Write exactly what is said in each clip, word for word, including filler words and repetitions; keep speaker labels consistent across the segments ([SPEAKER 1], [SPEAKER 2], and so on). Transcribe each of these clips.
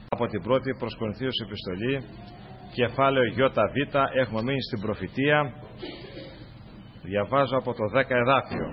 [SPEAKER 1] Από την πρώτη προς Κορινθίους επιστολή, κεφάλαιο Ι Β, έχουμε μείνει στην προφητεία. Διαβάζω από το δέκα εδάφιο.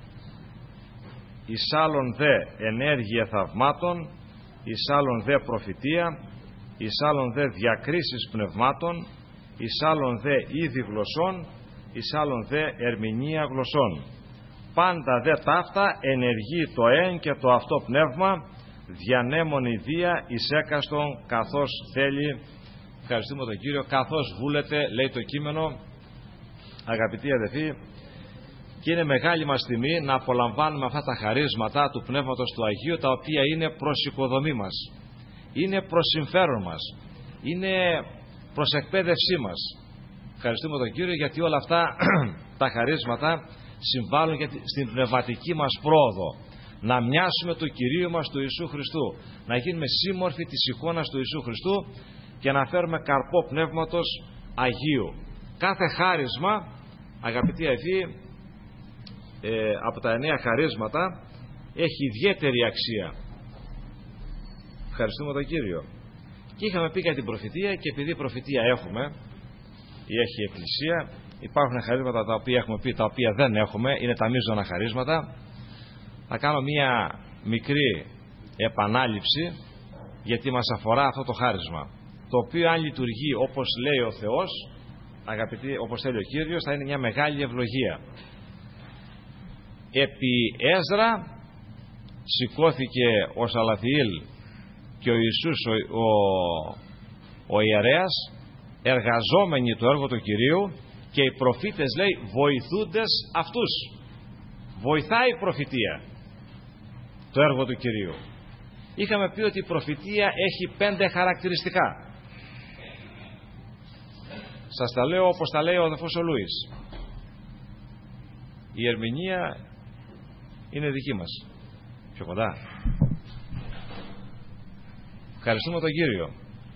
[SPEAKER 1] Εις άλλον δε ενέργεια θαυμάτων, εις άλλον δε προφητεία, εις άλλον δε διακρίσεις πνευμάτων, εις άλλον δε είδη γλωσσών, εις άλλον δε ερμηνεία γλωσσών. Πάντα δε ταύτα ενεργεί το εν και το αυτό πνεύμα, διανέμον ιδία εις έκαστον καθώς θέλει. Ευχαριστούμε τον Κύριο. Καθώς βούλεται, λέει το κείμενο, αγαπητοί αδελφοί, και είναι μεγάλη μας τιμή να απολαμβάνουμε αυτά τα χαρίσματα του Πνεύματος του Αγίου, τα οποία είναι προς οικοδομή μας, είναι προς συμφέρον μας, είναι προς εκπαίδευσή μας. Ευχαριστούμε τον Κύριο γιατί όλα αυτά τα χαρίσματα συμβάλλουν στην πνευματική μας πρόοδο. Να μοιάσουμε του Κυρίου μας του Ιησού Χριστού, να γίνουμε σύμμορφοι της εικόνας του Ιησού Χριστού και να φέρουμε καρπό Πνεύματος Αγίου. Κάθε χάρισμα, αγαπητοί αδελφοί, ε, από τα εννέα χαρίσματα έχει ιδιαίτερη αξία. Ευχαριστούμε τον Κύριο. Και είχαμε πει για την προφητεία, και επειδή προφητεία έχουμε ή έχει η Εκκλησία, υπάρχουν χαρίσματα τα οποία έχουμε πει, τα οποία δεν έχουμε, είναι τα μείζωνα χαρίσματα. Θα κάνω μία μικρή επανάληψη, γιατί μας αφορά αυτό το χάρισμα, το οποίο αν λειτουργεί όπως λέει ο Θεός, αγαπητοί, όπως θέλει ο Κύριος, θα είναι μια μεγάλη ευλογία. Επί Έσδρα σηκώθηκε ο Σαλαθιήλ και ο Ιησούς ο, ο, ο ιερέας, εργαζόμενοι το έργο του Κυρίου, και οι προφήτες, λέει, βοηθούντες αυτούς. Βοηθάει η προφητεία το έργο του Κυρίου. Είχαμε πει ότι η προφητεία έχει πέντε χαρακτηριστικά. Σας τα λέω όπως τα λέει ο αδελφός ο Λούις. Η ερμηνεία είναι δική μας. Πιο κοντά. Ευχαριστούμε τον Κύριο.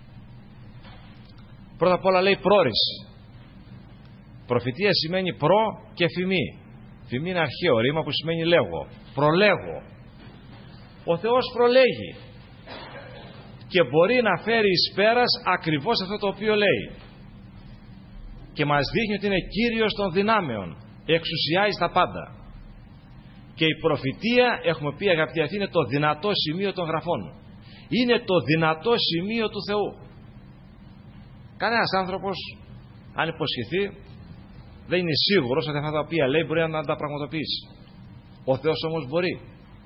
[SPEAKER 1] Πρώτα απ' όλα λέει πρόρηση. Προφητεία σημαίνει προ και φημή. Φημή είναι αρχαίο ρήμα που σημαίνει λέγω. Προλέγω. Ο Θεός προλέγει και μπορεί να φέρει εις πέρας ακριβώς αυτό το οποίο λέει, και μας δείχνει ότι είναι Κύριος των δυνάμεων, εξουσιάζει τα πάντα. Και η προφητεία, έχουμε πει αγαπητοί αυτοί, είναι το δυνατό σημείο των γραφών, είναι το δυνατό σημείο του Θεού. Κανένας άνθρωπος, αν υποσχεθεί, δεν είναι σίγουρος ότι αυτά τα οποία λέει μπορεί να τα πραγματοποιήσει. Ο Θεός όμως μπορεί.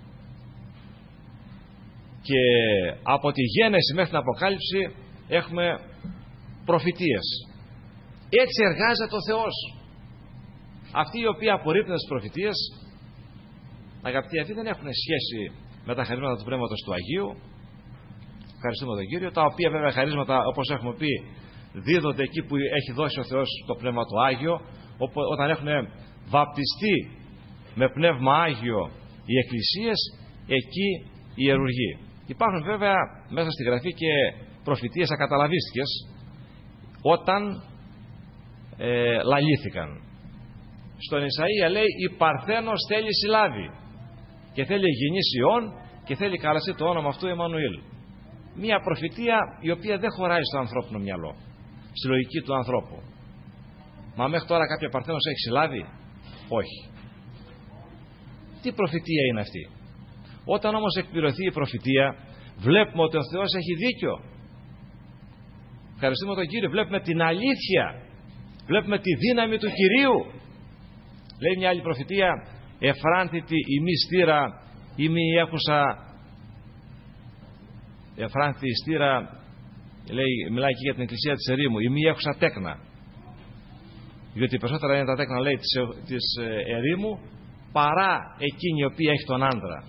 [SPEAKER 1] Και από τη γέννηση μέχρι την Αποκάλυψη έχουμε προφητείες. Έτσι εργάζεται ο Θεός. Αυτοί οι οποίοι απορρίπτουν τις προφητείες, αγαπητοί αυτοί, δεν έχουν σχέση με τα χαρίσματα του Πνεύματος του Αγίου. Ευχαριστούμε τον Κύριο. Τα οποία βέβαια χαρίσματα, όπως έχουμε πει, δίδονται εκεί που έχει δώσει ο Θεός το Πνεύμα του Άγιο, όταν έχουν βαπτιστεί με Πνεύμα Άγιο οι εκκλησίες, εκεί ιερουργεί. Υπάρχουν βέβαια μέσα στη Γραφή και προφητείες ακαταλαβίστικες, όταν ε, λαλήθηκαν. Στον Ισαΐα λέει η Παρθένος θέλει συλλάβει και θέλει γεννήσει Υιόν και θέλει καλαστεί το όνομα αυτού Εμμανουήλ. Μία προφητεία η οποία δεν χωράει στο ανθρώπινο μυαλό, στη λογική του ανθρώπου. Μα μέχρι τώρα κάποια Παρθένος έχει συλλάβει? Όχι. Τι προφητεία είναι αυτή? Όταν όμως εκπληρωθεί η προφητεία, βλέπουμε ότι ο Θεός έχει δίκιο. Ευχαριστούμε τον Κύριο. Βλέπουμε την αλήθεια, βλέπουμε τη δύναμη του Κυρίου. Λέει μια άλλη προφητεία, εφράνθητη η μη στήρα ή μη έχουσα, εφράνθητη η στήρα, λέει, μιλάει εκεί για την εκκλησία της ερήμου, η μη έχουσα τέκνα. Διότι περισσότερα είναι τα τέκνα, λέει, της, της ερήμου παρά εκείνη η οποία έχει τον άντρα.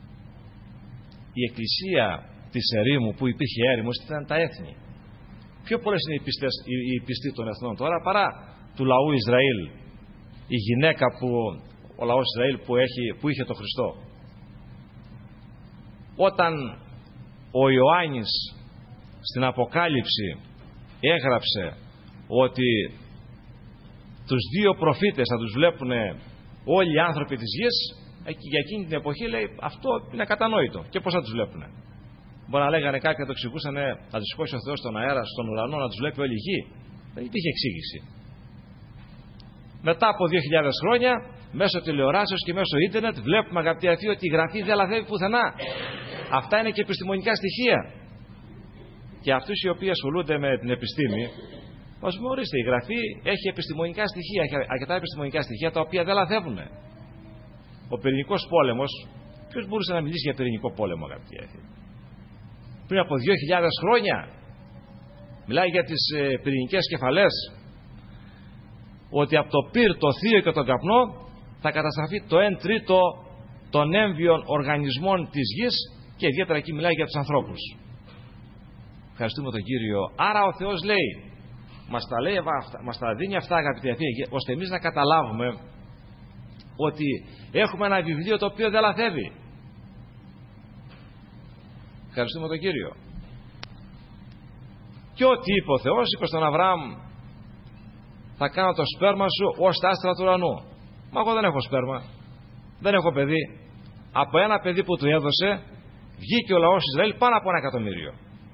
[SPEAKER 1] Η εκκλησία της ερήμου, που υπήρχε έρημος, ήταν τα έθνη. Πιο πολλές είναι οι, πιστές, οι, οι πιστοί των εθνών τώρα παρά του λαού Ισραήλ, η γυναίκα που ο λαός Ισραήλ που, έχει, που είχε τον Χριστό. Όταν ο Ιωάννης στην Αποκάλυψη έγραψε ότι τους δύο προφήτες θα τους βλέπουν όλοι οι άνθρωποι της γης, για εκείνη την εποχή, λέει, αυτό είναι ακατανόητο. Και πώς θα τους βλέπουν? Μπορεί να λέγανε κάποιοι, να το εξηγούσαν, να του σηκώσει ο Θεός στον αέρα, στον ουρανό, να του βλέπει όλη η γη. Δεν υπήρχε εξήγηση. Μετά από δύο χιλιάδες χρόνια, μέσω τηλεοράσεως και μέσω ίντερνετ, βλέπουμε, αγαπητοί αδελφοί, ότι η γραφή δεν λαθεύει πουθενά. Αυτά είναι και επιστημονικά στοιχεία. Και αυτούς οι οποίοι ασχολούνται με την επιστήμη, μας πούμε, ορίστε, η γραφή έχει επιστημονικά στοιχεία, έχει αρκετά επιστημονικά στοιχεία τα οποία δεν λαθεύουν. Ο πυρηνικός πόλεμος, ποιος μπορούσε να μιλήσει για πυρηνικό πόλεμο, αγαπητοί αδελφοί? Πριν από δύο χιλιάδες χρόνια, μιλάει για τις ε, πυρηνικές κεφαλές, ότι από το πυρ, το θείο και τον καπνό θα καταστραφεί το εν τρίτο των έμβιων οργανισμών της γης, και ιδιαίτερα εκεί μιλάει για τους ανθρώπους. Ευχαριστούμε τον Κύριο. Άρα ο Θεός λέει, μας τα, λέει, μας τα δίνει αυτά, αγαπητοί αδελφοί, ώστε εμείς να καταλάβουμε ότι έχουμε ένα βιβλίο το οποίο δεν λαθεύει. Ευχαριστούμε τον Κύριο. Και ό,τι είπε ο Θεός, είπε στον Αβραάμ, θα κάνω το σπέρμα σου ως τα άστρα του ουρανού. Μα εγώ δεν έχω σπέρμα, δεν έχω παιδί. Από ένα παιδί που του έδωσε βγήκε ο λαός Ισραήλ πάνω από ένα εκατομμύριο.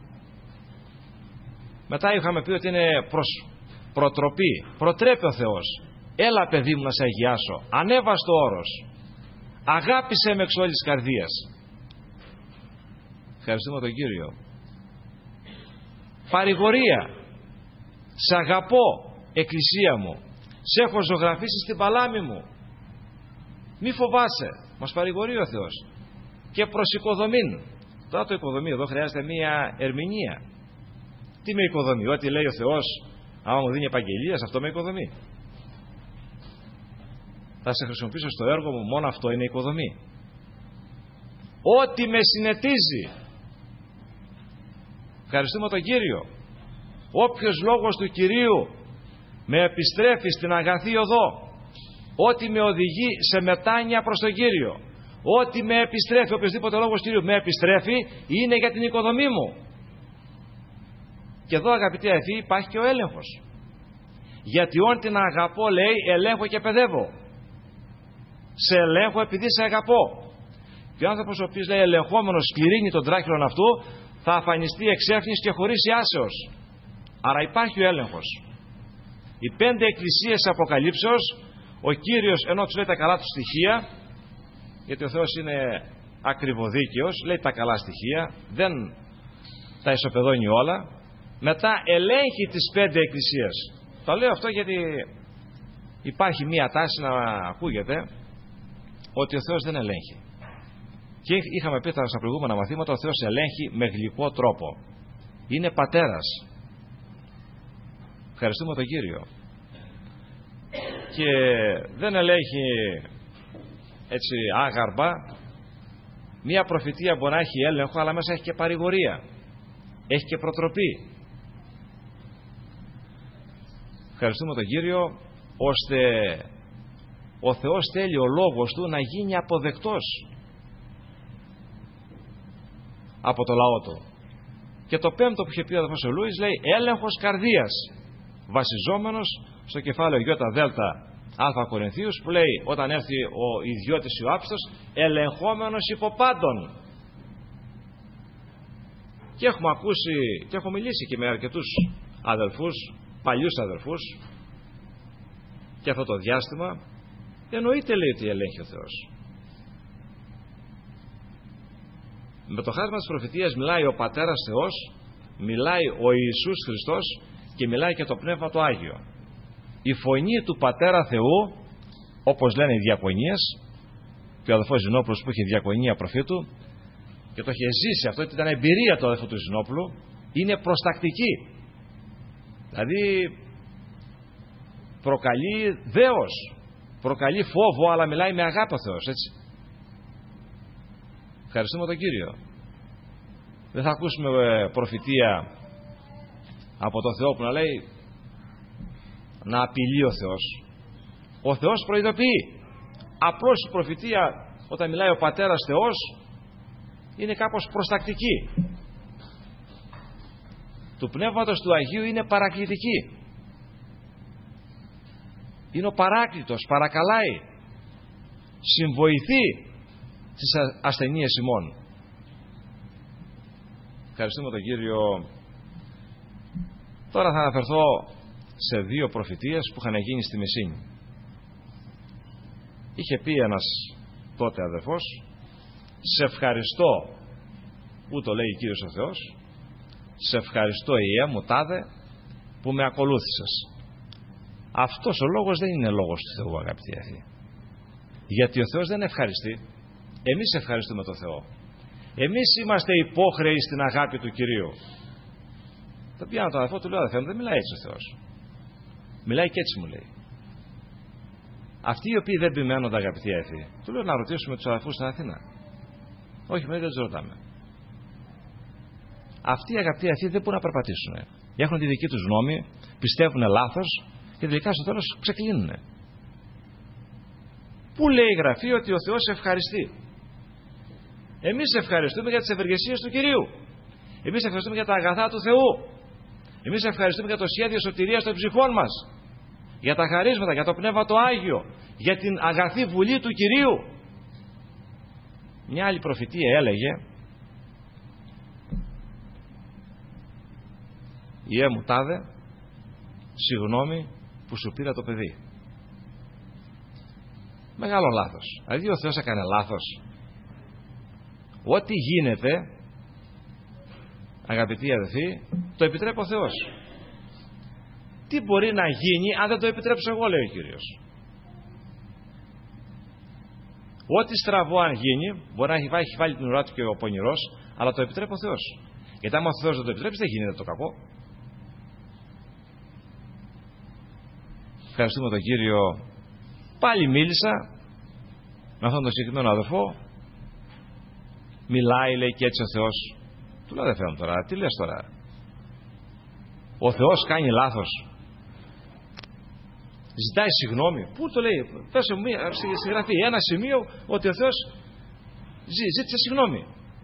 [SPEAKER 1] Μετά είχαμε πει ότι είναι προς προτροπή. Προτρέπει ο Θεός. Έλα, παιδί μου, να σε αγιάσω. Ανέβαστο όρος. Αγάπησε με εξ όλης της καρδίας. Ευχαριστούμε τον Κύριο. Παρηγορία. Σε αγαπώ, Εκκλησία μου. Σε έχω ζωγραφίσει στην παλάμη μου. Μη φοβάσαι. Μας παρηγορεί ο Θεός. Και προς οικοδομήν. Τώρα το οικοδομεί εδώ χρειάζεται μία ερμηνεία. Τι με οικοδομεί? Ό,τι λέει ο Θεός, άμα μου δίνει επαγγελίες, αυτό με οικοδομεί. Θα σε χρησιμοποιήσω στο έργο μου, μόνο αυτό είναι οικοδομή. Ό,τι με συνετίζει. Ευχαριστούμε τον Κύριο. Όποιος λόγος του Κυρίου με επιστρέφει στην αγαθή οδό, ό,τι με οδηγεί σε μετάνοια προς τον Κύριο, ό,τι με επιστρέφει, οποιοσδήποτε λόγος του Κυρίου με επιστρέφει, είναι για την οικοδομή μου. Και εδώ, αγαπητοί αδελφοί, υπάρχει και ο έλεγχος. Γιατί όν την αγαπώ, λέει, ελέγχω και παιδεύω. Σε ελέγχω επειδή σε αγαπώ. Και ο άνθρωπος ο οποίος, λέει, ελεγχόμενος σκληρύνει τον τράχυλον αυτού, θα αφανιστεί εξέφνης και χωρίς ιάσεως. Άρα υπάρχει ο έλεγχος. Οι πέντε εκκλησίες Αποκαλύψεως, ο Κύριος, ενώ τους λέει τα καλά του στοιχεία, γιατί ο Θεός είναι ακριβοδίκαιος, λέει τα καλά στοιχεία, δεν τα ισοπεδώνει όλα. Μετά ελέγχει τις πέντε εκκλησίες. Το λέω αυτό γιατί υπάρχει μία τάση να ακούγεται ότι ο Θεός δεν ελέγχει. Και είχαμε πει στα προηγούμενα μαθήματα, ο Θεός ελέγχει με γλυκό τρόπο. Είναι πατέρας. Ευχαριστούμε τον Κύριο. Και δεν ελέγχει έτσι άγαρμα. Μία προφητεία μπορεί να έχει έλεγχο, αλλά μέσα έχει και παρηγορία. Έχει και προτροπή. Ευχαριστούμε τον Κύριο, ώστε ο Θεός θέλει ο λόγος Του να γίνει αποδεκτός από το λαό Του. Και το πέμπτο που είχε πει ο αδελφός ο Λούις λέει έλεγχος καρδίας, βασιζόμενος στο κεφάλαιο Ιώτα Δέλτα Α Κορινθίους, που λέει όταν έρθει ο ιδιώτης ή ο άψητος, ελεγχόμενος υπό πάντων. Και έχουμε ακούσει και έχω μιλήσει και με αρκετούς αδελφούς, παλιούς αδελφούς, και αυτό το διάστημα, εννοείται, λέει, ότι ελέγχει ο Θεός. Με το χάσμα της προφητείας μιλάει ο Πατέρας Θεός, μιλάει ο Ιησούς Χριστός και μιλάει και το Πνεύμα το Άγιο. Η φωνή του Πατέρα Θεού, όπως λένε οι διακονίες, και ο αδελφός Ζηνόπουλος που είχε διακονία προφήτου και το είχε ζήσει αυτό, ήταν εμπειρία του αδελφού του Ζηνόπουλου, είναι προστακτική. Δηλαδή προκαλεί δέος, προκαλεί φόβο, αλλά μιλάει με αγάπη ο Θεός, έτσι. Ευχαριστούμε τον Κύριο. Δεν θα ακούσουμε προφητεία από τον Θεό που να λέει να απειλεί ο Θεός. Ο Θεός προειδοποιεί. Απλώς η προφητεία, όταν μιλάει ο Πατέρας Θεός, είναι κάπως προστακτική. Του Πνεύματος του Αγίου είναι παρακλητική. Είναι ο παράκλητος, παρακαλάει, συμβοηθεί στις ασθενείες ημών. Ευχαριστούμε τον Κύριο. Τώρα θα αναφερθώ σε δύο προφητείες που είχαν γίνει στη Μεσίνη. Είχε πει ένας τότε αδερφός: σε ευχαριστώ, που το λέει Κύριος ο Θεός, σε ευχαριστώ Ιε μου τάδε που με ακολούθησες. Αυτός ο λόγος δεν είναι λόγος του Θεού, αγαπητοί αδελφοί. Γιατί ο Θεός δεν ευχαριστεί. Εμείς ευχαριστούμε τον Θεό. Εμείς είμαστε υπόχρεοι στην αγάπη του Κυρίου. Το πιάνω τον αδερφό, του λέω: αδερφέ μου, δεν μιλάει έτσι ο Θεός. Μιλάει και έτσι μου λέει. Αυτοί οι οποίοι δεν επιμένονται, αγαπητοί αδελφοί, του λέω να ρωτήσουμε τους αδερφούς στην Αθήνα. Όχι, με δεν τους ρωτάμε. Αυτοί οι αγαπητοί αδελφοί δεν μπορούν να περπατήσουν. Έχουν τη δική τους γνώμη, πιστεύουν λάθος και τελικά στο τέλος ξεκλίνουν. Πού λέει η Γραφή ότι ο Θεός ευχαριστεί? Εμείς ευχαριστούμε για τις ευεργεσίες του Κυρίου. Εμείς ευχαριστούμε για τα αγαθά του Θεού. Εμείς ευχαριστούμε για το σχέδιο σωτηρίας των ψυχών μας, για τα χαρίσματα, για το Πνεύμα το Άγιο, για την αγαθή βουλή του Κυρίου. Μια άλλη προφητεία έλεγε: Ιε μου τάδε, συγγνώμη που σου πήρα το παιδί. Μεγάλο λάθος. Δηλαδή ο Θεός έκανε λάθος? Ό,τι γίνεται, αγαπητοί αδελφοί, το επιτρέπει ο Θεός. Τι μπορεί να γίνει αν δεν το επιτρέψω εγώ, λέει ο Κύριος? Ό,τι στραβό αν γίνει, μπορεί να έχει βάλει, έχει βάλει την ουρά του και ο πονηρός, αλλά το επιτρέπει ο Θεός. Γιατί άμα ο Θεός δεν το επιτρέψει, δεν γίνεται το κακό. Ευχαριστούμε τον Κύριο. Πάλι μίλησα με αυτόν τον συγκεκριμένο αδερφό. Μιλάει, λέει, και έτσι ο Θεός. Του λέω: δεν φαίνω τώρα, τι λες τώρα? Ο Θεός κάνει λάθος? Ζητάει συγγνώμη? Πού το λέει? Πες μου μία συγγραφή, ένα σημείο ότι ο Θεός ζή, ζήτησε συγγνώμη.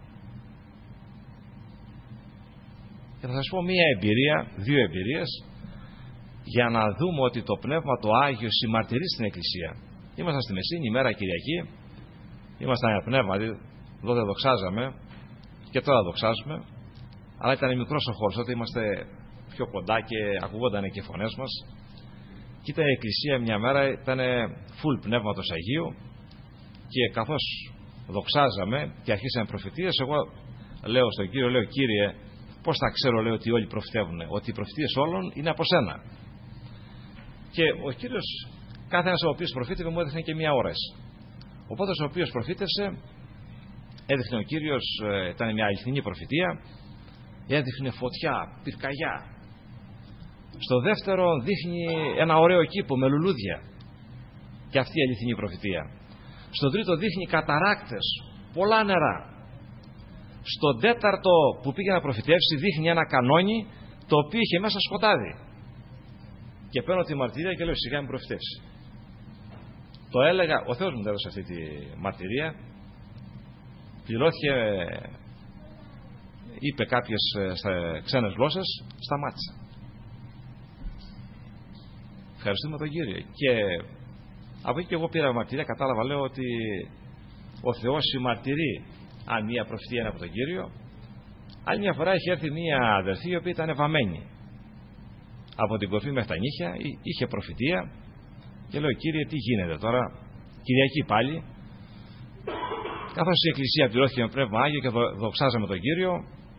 [SPEAKER 1] Και θα σας πω μία εμπειρία, δύο εμπειρίες, για να δούμε ότι το Πνεύμα το Άγιο συμμαρτυρεί στην Εκκλησία. Ήμασταν στη Μεσίνη, ημέρα Κυριακή, ήμασταν ένα πνεύμα, εδώ δεν δοξάζαμε και τώρα δοξάζουμε, αλλά ήταν μικρός ο χώρος, τότε είμαστε πιο κοντά και ακουγόταν και οι φωνές μας. Και ήταν η Εκκλησία μια μέρα, ήταν full Πνεύματος Αγίου, και καθώς δοξάζαμε και αρχίσαμε προφητείες, εγώ λέω στον Κύριο, λέω: Κύριε, πώς θα ξέρω, λέω, ότι όλοι προφητεύουν? Ότι οι προφητείες όλων είναι από σένα. Και ο Κύριος, κάθε ένας ο οποίος προφήτευε, μου έδειχνε και μία ώρες. Οπότε ο οποίος προφήτευσε, έδειχνε ο Κύριος, ήταν μια αληθινή προφητεία, έδειχνε φωτιά, πυρκαγιά. Στο δεύτερο δείχνει ένα ωραίο κήπο με λουλούδια, και αυτή η αληθινή προφητεία. Στο τρίτο δείχνει καταράκτες, πολλά νερά. Στον τέταρτο που πήγε να προφητεύσει δείχνει ένα κανόνι το οποίο είχε μέσα σκοτάδι. Και παίρνω τη μαρτυρία και λέω: σιγά μην προφητεύσει. Το έλεγα, ο Θεός μου έδωσε αυτή τη μαρτυρία. Πληρώθηκε, είπε κάποιες ξένες γλώσσες, σταμάτησε. Ευχαριστούμε τον Κύριο. Και από εκεί και εγώ πήρα μαρτυρία, κατάλαβα, λέω, ότι ο Θεός συμμαρτυρεί αν μία προφητεία είναι από τον Κύριο. Άλλη μια φορά είχε έρθει μία αδερφή η οποία ήταν βαμμένη από την κορφή μέχρι τα νύχια, είχε προφητεία, και λέω: Κύριε, τι γίνεται τώρα? Κυριακή πάλι, καθώς η Εκκλησία πληρώθηκε με Πνεύμα Άγιο και δοξάζαμε τον Κύριο,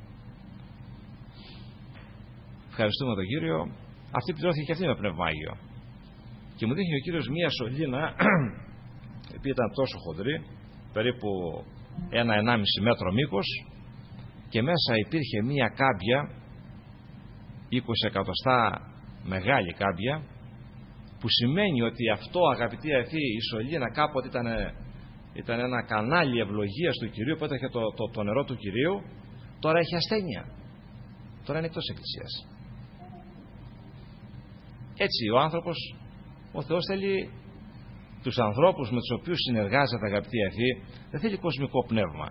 [SPEAKER 1] ευχαριστούμε τον Κύριο, αυτή πληρώθηκε και αυτή με Πνεύμα Άγιο. Και μου δείχνει ο Κύριος μία σωλήνα η οποία ήταν τόσο χοντρή, περίπου ένα ενάμιση μέτρο μήκος, και μέσα υπήρχε μία κάμπια είκοσι εκατοστά μεγάλη κάμπια, που σημαίνει ότι αυτό, αγαπητοί αδελφοί, η σωλήνα κάποτε ήταν, ήταν ένα κανάλι ευλογίας του Κυρίου που έτρεχε το, το, το νερό του Κυρίου. Τώρα έχει ασθένεια, τώρα είναι εκτός Εκκλησίας. Έτσι ο άνθρωπος, ο Θεός θέλει τους ανθρώπους με τους οποίους συνεργάζεται, αγαπητοί αδελφοί, δεν θέλει κοσμικό πνεύμα.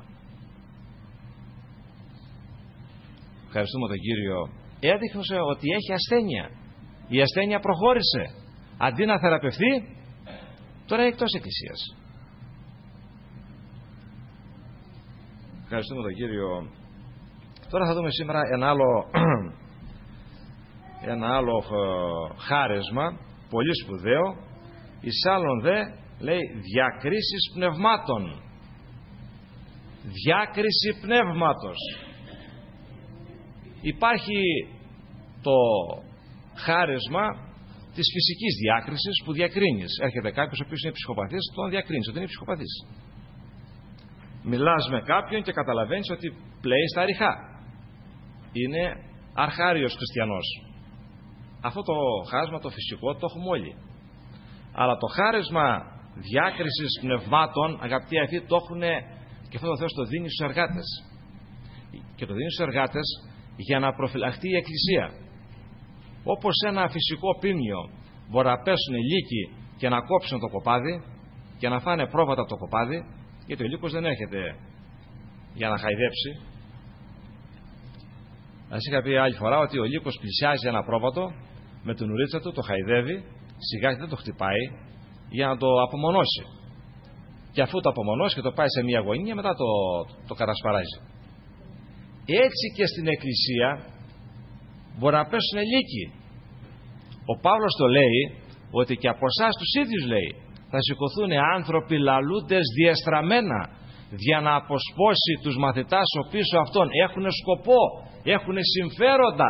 [SPEAKER 1] Ευχαριστούμε τον Κύριο. Έδειχνε ότι έχει ασθένεια. Η ασθένεια προχώρησε. Αντί να θεραπευτεί, τώρα είναι εκτός Εκκλησίας. Ευχαριστούμε τον Κύριο. Τώρα θα δούμε σήμερα ένα άλλο, ένα άλλο χάρισμα, πολύ σπουδαίο. Εις άλλον δε, λέει, διακρίσεις πνευμάτων. Διάκριση πνεύματος. Υπάρχει το χάρισμα της φυσικής διάκρισης που διακρίνεις. Έρχεται κάποιος ο οποίος είναι ψυχοπαθής, τον διακρίνεις ότι είναι ψυχοπαθής. Μιλάς με κάποιον και καταλαβαίνεις ότι πλέει στα ριχά. Είναι αρχάριος χριστιανός. Αυτό το χάρισμα το φυσικό το έχουμε όλοι. Αλλά το χάρισμα διάκρισης πνευμάτων, αγαπητοί αυτοί, το έχουν, και αυτό το Θεός το δίνει στους εργάτες. Και το δίνει στους εργάτες για να προφυλαχτεί η Εκκλησία. Όπως ένα φυσικό πίμνιο μπορεί να πέσουν λύκοι και να κόψουν το κοπάδι και να φάνε πρόβατα από το κοπάδι, γιατί ο λύκος δεν έρχεται για να χαϊδέψει. Ας είχα πει άλλη φορά ότι ο λύκος πλησιάζει ένα πρόβατο με την ουρίτσα του, το χαϊδεύει, σιγά δεν το χτυπάει για να το απομονώσει. Και αφού το απομονώσει και το πάει σε μια γωνία, μετά το, το κατασπαράζει. Έτσι και στην Εκκλησία μπορεί να πέσουν λύκοι. Ο Παύλος το λέει ότι και από εσάς τους ίδιους, λέει, θα σηκωθούν άνθρωποι λαλούντες διεστραμμένα για να αποσπώσει τους μαθητάς ο πίσω αυτών. Έχουν σκοπό, έχουν συμφέροντα,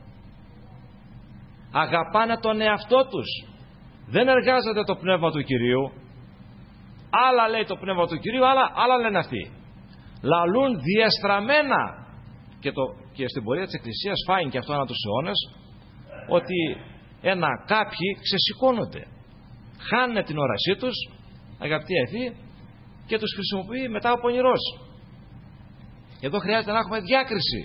[SPEAKER 1] αγαπάνε τον εαυτό τους, δεν εργάζονται το πνεύμα του Κυρίου. Άλλα λέει το πνεύμα του Κυρίου, άλλα, άλλα λένε αυτοί. Λαλούν διεστραμμένα. Και, το, και στην πορεία της Εκκλησίας φάει και αυτό ανά τους αιώνες, ότι ένα κάποιοι ξεσηκώνονται, χάνουν την όρασή τους, αγαπητοί αηθοί, και τους χρησιμοποιεί μετά ο πονηρός. Εδώ χρειάζεται να έχουμε διάκριση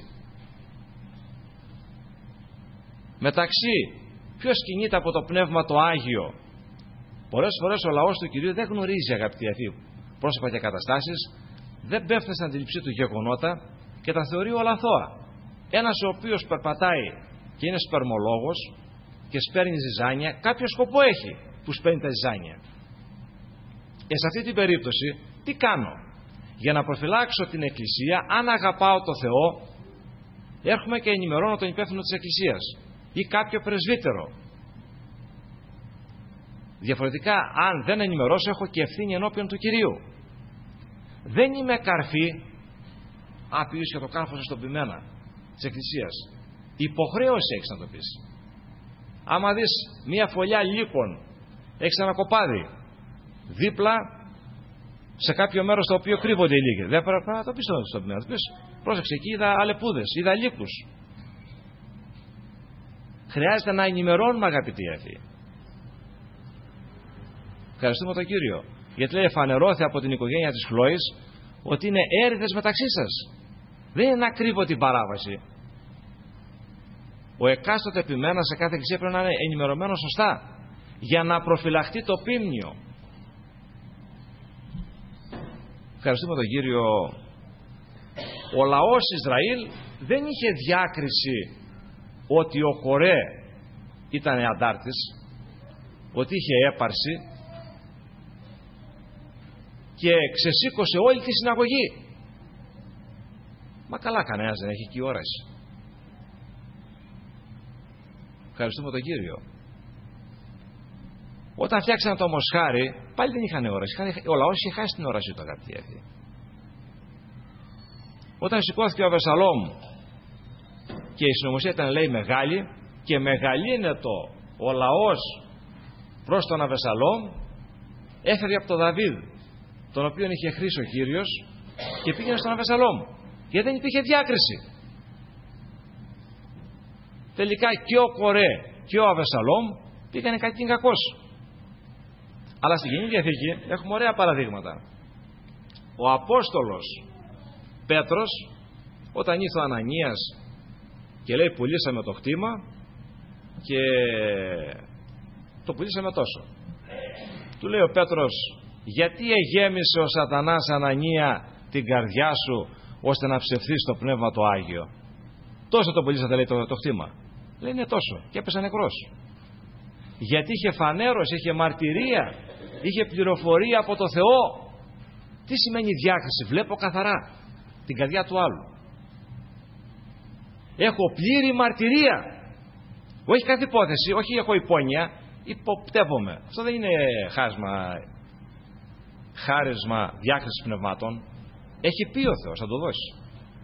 [SPEAKER 1] μεταξύ ποιος κινείται από το Πνεύμα το Άγιο. Πολλές φορές ο λαός του Κυρίου δεν γνωρίζει, αγαπητοί αηθοί, πρόσωπα και καταστάσεις, δεν πέφτει στην αντίληψή του γεγονότα και τα θεωρεί όλα αθώα. Ένας ο οποίος περπατάει και είναι σπερμολόγος και σπέρνει ζυζάνια, κάποιο σκοπό έχει που σπέρνει τα ζυζάνια. Και σε αυτή την περίπτωση τι κάνω? Για να προφυλάξω την Εκκλησία, αν αγαπάω το Θεό, έρχομαι και ενημερώνω τον υπεύθυνο της Εκκλησίας ή κάποιο πρεσβύτερο. Διαφορετικά, αν δεν ενημερώσω, έχω και ευθύνη ενώπιον του Κυρίου. Δεν είμαι καρφή. Α, πήγες και το κάρφωσε στον πειμένα της Εκκλησίας. Υποχρέωση έχεις να το πεις. Άμα δεις μια φωλιά λύκων, έχεις ένα κοπάδι δίπλα σε κάποιο μέρος στο οποίο κρύβονται οι λύκοι, δεν πρέπει να το πεις στον πειμένα. Το πεις, πρόσεξε, εκεί είδα αλεπούδες, είδα λύκους. Χρειάζεται να ενημερώνουμε, αγαπητοί αυτοί. Ευχαριστούμε τον Κύριο, γιατί λέει φανερώθη από την οικογένεια της Χλώης ότι είναι έρηδες μεταξύ σας. Δεν είναι να κρύβω την παράβαση. Ο εκάστοτε επιμένας σε κάθε εκκλησία πρέπει να είναι ενημερωμένο σωστά για να προφυλαχτεί το πίμνιο. Ευχαριστούμε τον Κύριο. Ο λαός Ισραήλ δεν είχε διάκριση ότι ο Κορέ ήταν αντάρτης, ότι είχε έπαρση και ξεσήκωσε όλη τη συναγωγή. Μα καλά, κανένας δεν έχει εκεί όραση. Ευχαριστούμε τον Κύριο. Όταν φτιάξαν το μοσχάρι, πάλι δεν είχαν όραση. Ο λαός είχε χάσει την όραση του, αγαπητοί αυτοί. Όταν σηκώθηκε ο Αβεσσαλόμ και η συνωμοσία ήταν, λέει, μεγάλη, και μεγαλύνετο ο λαός προς τον Αβεσσαλόμ, έφερε από τον Δαβίδ, τον οποίον είχε χρήσει ο Κύριος, και πήγαινε στον Αβεσσαλόμ, γιατί δεν υπήρχε διάκριση. Τελικά και ο Κορέ και ο Αβεσσαλόμ πήγανε κακήν κακός. Αλλά στην Καινή Διαθήκη έχουμε ωραία παραδείγματα. Ο Απόστολος Πέτρος, όταν ήρθε ο Ανανίας και λέει πουλήσαμε το κτήμα και το πουλήσαμε τόσο, του λέει ο Πέτρος, γιατί εγέμισε ο σατανάς, Ανανία, την καρδιά σου ώστε να ψευθείς το Πνεύμα το Άγιο? Τόσο το πουλήσατε, λέει, το, το κτήμα. Λέει είναι τόσο, και έπεσε νεκρός. Γιατί είχε φανέρωση, είχε μαρτυρία, είχε πληροφορία από το Θεό. Τι σημαίνει διάκριση? Βλέπω καθαρά την καρδιά του άλλου. Έχω πλήρη μαρτυρία. Όχι κάθε υπόθεση, όχι έχω υπόνοια, υποπτεύομαι. Αυτό δεν είναι χάσμα, χάρισμα διάκρισης πνευμάτων. Έχει πει ο Θεός, θα το δώσει.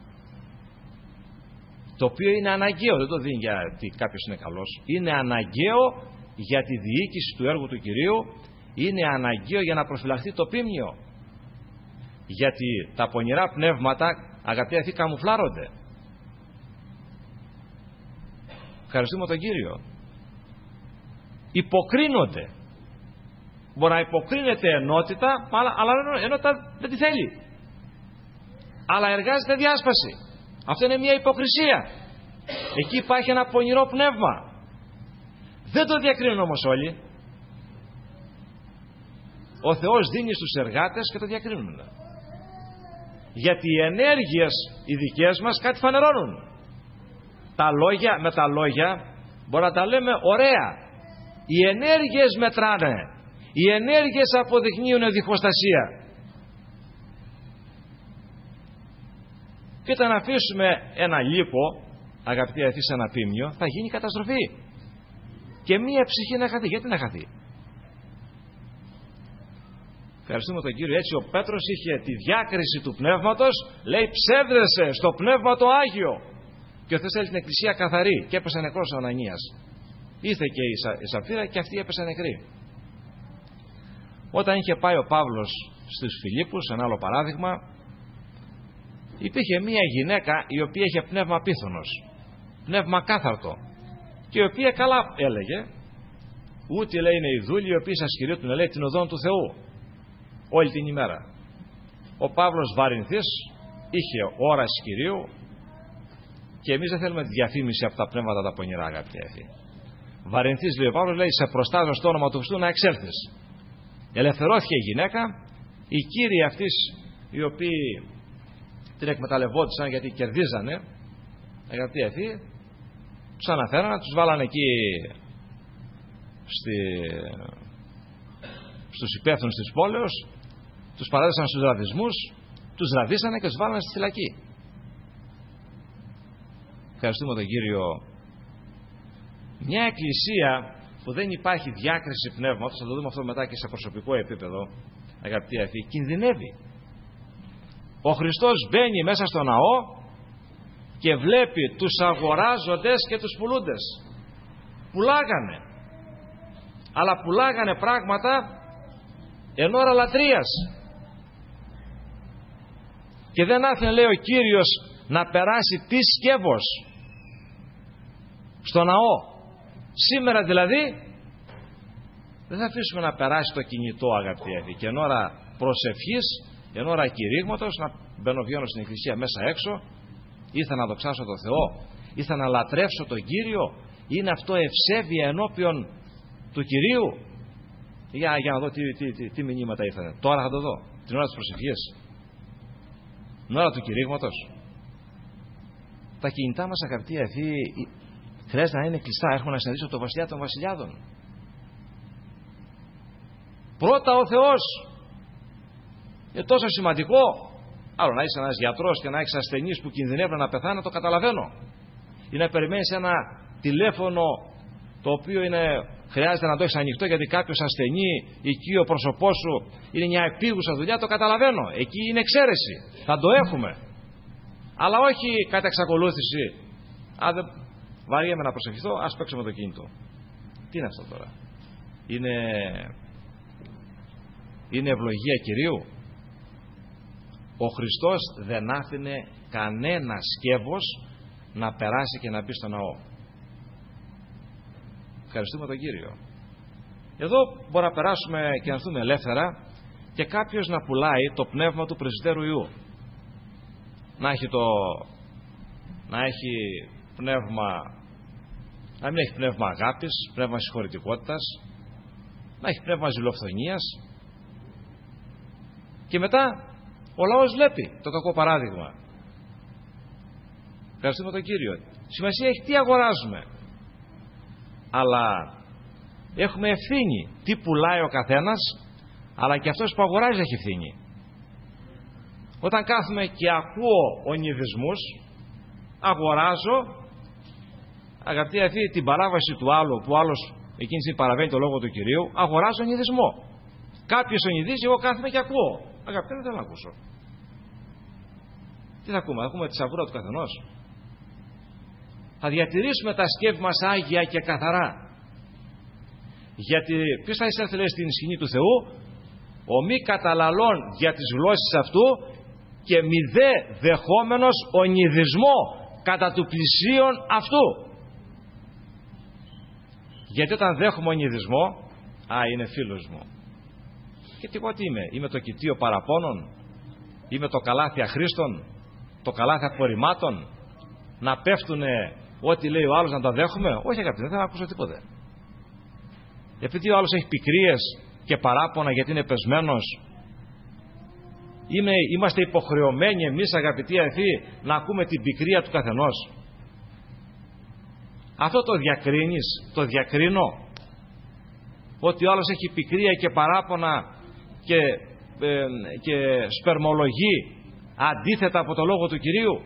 [SPEAKER 1] Το οποίο είναι αναγκαίο, δεν το δίνει γιατί κάποιος είναι καλός. Είναι αναγκαίο για τη διοίκηση του έργου του Κυρίου, είναι αναγκαίο για να προφυλαχθεί το πίμνιο. Γιατί τα πονηρά πνεύματα, αγαπητοί αυτοί, καμουφλάρονται. Ευχαριστούμε τον Κύριο. Υποκρίνονται. Μπορεί να υποκρίνεται ενότητα, αλλά ενότητα δεν τη θέλει. Αλλά εργάζεται διάσπαση. Αυτό είναι μια υποκρισία. Εκεί υπάρχει ένα πονηρό πνεύμα. Δεν το διακρίνουν όμως όλοι. Ο Θεός δίνει στους εργάτες και το διακρίνουν. Γιατί οι ενέργειες οι δικές μας κάτι φανερώνουν. Τα λόγια, με τα λόγια μπορεί να τα λέμε ωραία. Οι ενέργειες μετράνε. Οι ενέργειες αποδεικνύουν διχοστασία. Και όταν αφήσουμε ένα λίπο, αγαπητοί αδελφοί, σε ένα πίμνιο, θα γίνει καταστροφή. Και μία ψυχή να χαθεί. Γιατί να χαθεί? Ευχαριστούμε τον Κύριο. Έτσι ο Πέτρος είχε τη διάκριση του πνεύματος. Λέει ψεύδεσαι στο πνεύμα το Άγιο. Και ο Θεός θέλει την εκκλησία καθαρή. Και έπεσε νεκρός ο Ανανίας. Ήρθε και η, Σα, η Σαφίρα και αυτή έπεσε νεκρή. Όταν είχε πάει ο Παύλος στους Φιλίππους, ένα άλλο παράδειγμα, υπήρχε μία γυναίκα η οποία είχε πνεύμα πίθωνος, πνεύμα κάθαρτο, και η οποία καλά έλεγε, ούτε λέει είναι οι δούλοι οι οποίοι σας κηρύττουν, λέει, την οδόν του Θεού όλη την ημέρα. Ο Παύλος Βαρινθής είχε όραση Κυρίου, και εμείς δεν θέλουμε τη διαφήμιση από τα πνεύματα τα πονηρά, αγαπητοί αδελφοί. Βαρινθής, λέει ο Παύλος, λέει, σε προστάζω στο όνομα του Χριστού να εξέλθεις. Ελευθερώθηκε η γυναίκα, οι κύριοι αυτής οι οποίοι την εκμεταλλευόντουσαν γιατί κερδίζανε, αγαπητοί αδελφοί, τους αναφέρανε, τους βάλανε εκεί στη... στους υπεύθυνους της πόλεως, τους παράδεισαν στους ραδισμούς, τους ραδίσανε και τους βάλανε στη φυλακή. Ευχαριστούμε τον Κύριο. Μια εκκλησία που δεν υπάρχει διάκριση πνεύματος, θα το δούμε αυτό μετά και σε προσωπικό επίπεδο, αγαπητοί αδελφοί, κινδυνεύει. Ο Χριστός μπαίνει μέσα στο ναό και βλέπει τους αγοράζοντες και τους πουλούντες. Πουλάγανε. Αλλά πουλάγανε πράγματα εν ώρα λατρείας. Και δεν άφηνε, λέει ο Κύριος, να περάσει τι σκεύος στο ναό. Σήμερα δηλαδή δεν θα αφήσουμε να περάσει το κινητό, αγαπητοί αδελφοί, και εν ώρα προσευχής, εν ώρα κηρύγματος, να μπαίνω βγαίνω στην εκκλησία μέσα έξω, ήρθα να δοξάσω τον Θεό, ήρθα να λατρεύσω τον Κύριο. Είναι αυτό ευσέβεια ενώπιον του Κυρίου? Για, για να δω τι, τι, τι, τι μηνύματα ήρθανε. Τώρα θα το δω, την ώρα της προσευχής, την ώρα του κηρύγματος. Τα κινητά μας, αγαπητοί αδελφοί, χρειάζεται να είναι κλειστά. Έχουμε να συναντήσω το βασιλιά των βασιλιάδων. Πρώτα ο Θεός. Είναι τόσο σημαντικό. Άλλο να είσαι ένας γιατρός και να έχεις ασθενείς που κινδυνεύουν να πεθάνουν, το καταλαβαίνω. Ή να περιμένεις ένα τηλέφωνο το οποίο είναι, χρειάζεται να το έχεις ανοιχτό γιατί κάποιος ασθενή, οικείο πρόσωπό σου, είναι μια επίγουσα δουλειά, το καταλαβαίνω. Εκεί είναι εξαίρεση. Θα το έχουμε. Αλλά όχι κατά εξακολούθηση. Α, δεν βαριέμαι να προσευχηθώ, ας παίξω με το κινητό. Τι είναι αυτό τώρα? Είναι, είναι ευλογία Κυρίου? Ο Χριστός δεν άφηνε κανένα σκεύος να περάσει και να μπει στο ναό. Ευχαριστούμε τον Κύριο. Εδώ μπορεί να περάσουμε και να έρθουμε ελεύθερα και κάποιος να πουλάει το πνεύμα του πρεσβυτέρου Ιού. Να έχει το να έχει πνεύμα, να μην έχει πνεύμα αγάπης, πνεύμα συγχωρητικότητας, να έχει πνεύμα ζηλοφθονίας, και μετά ο λαός βλέπει το κακό παράδειγμα. Ευχαριστούμε τον Κύριο. Σημασία έχει τι αγοράζουμε, αλλά έχουμε ευθύνη τι πουλάει ο καθένας, αλλά και αυτός που αγοράζει έχει ευθύνη. Όταν κάθομαι και ακούω ονειδισμούς, αγοράζω, αγαπητοί αδελφοί, την παράβαση του άλλου, που ο άλλος εκείνη τη παραβαίνει το λόγο του Κυρίου, αγοράζω ονειδισμό. Κάποιος ονειδίζει, εγώ κάθομαι και ακούω. Αγαπητοί, δεν θέλω να ακούσω. Τι θα ακούμε, θα ακούμε τη σαβούρα του καθενός. Θα διατηρήσουμε τα σκεύη μας άγια και καθαρά. Γιατί ποιος θα εισέλθει, λέει, στην σκηνή του Θεού? Ο μη καταλαλών για τις γλώσσες αυτού και μη δε δεχόμενος ονειδισμό κατά του πλησίον αυτού. Γιατί όταν δέχομαι ονειδισμό, α, είναι φίλος μου. Και εγώ τι είμαι? Είμαι το κοιτίο παραπώνων? Είμαι το καλάθι αχρήστων? Το καλάθι απορριμμάτων? Να πέφτουνε ό,τι λέει ο άλλος να τα δέχομαι? Όχι, αγαπητοί, δεν θέλω να ακούσω τίποτε. Επειδή ο άλλος έχει πικρίες και παράπονα γιατί είναι πεσμένος, είμαι, είμαστε υποχρεωμένοι εμείς, αγαπητοί αδελφοί, να ακούμε την πικρία του καθενός? Αυτό το διακρίνεις, το διακρίνω, ότι ο άλλος έχει πικρία και παράπονα και, ε, και σπερμολογεί αντίθετα από το λόγο του Κυρίου?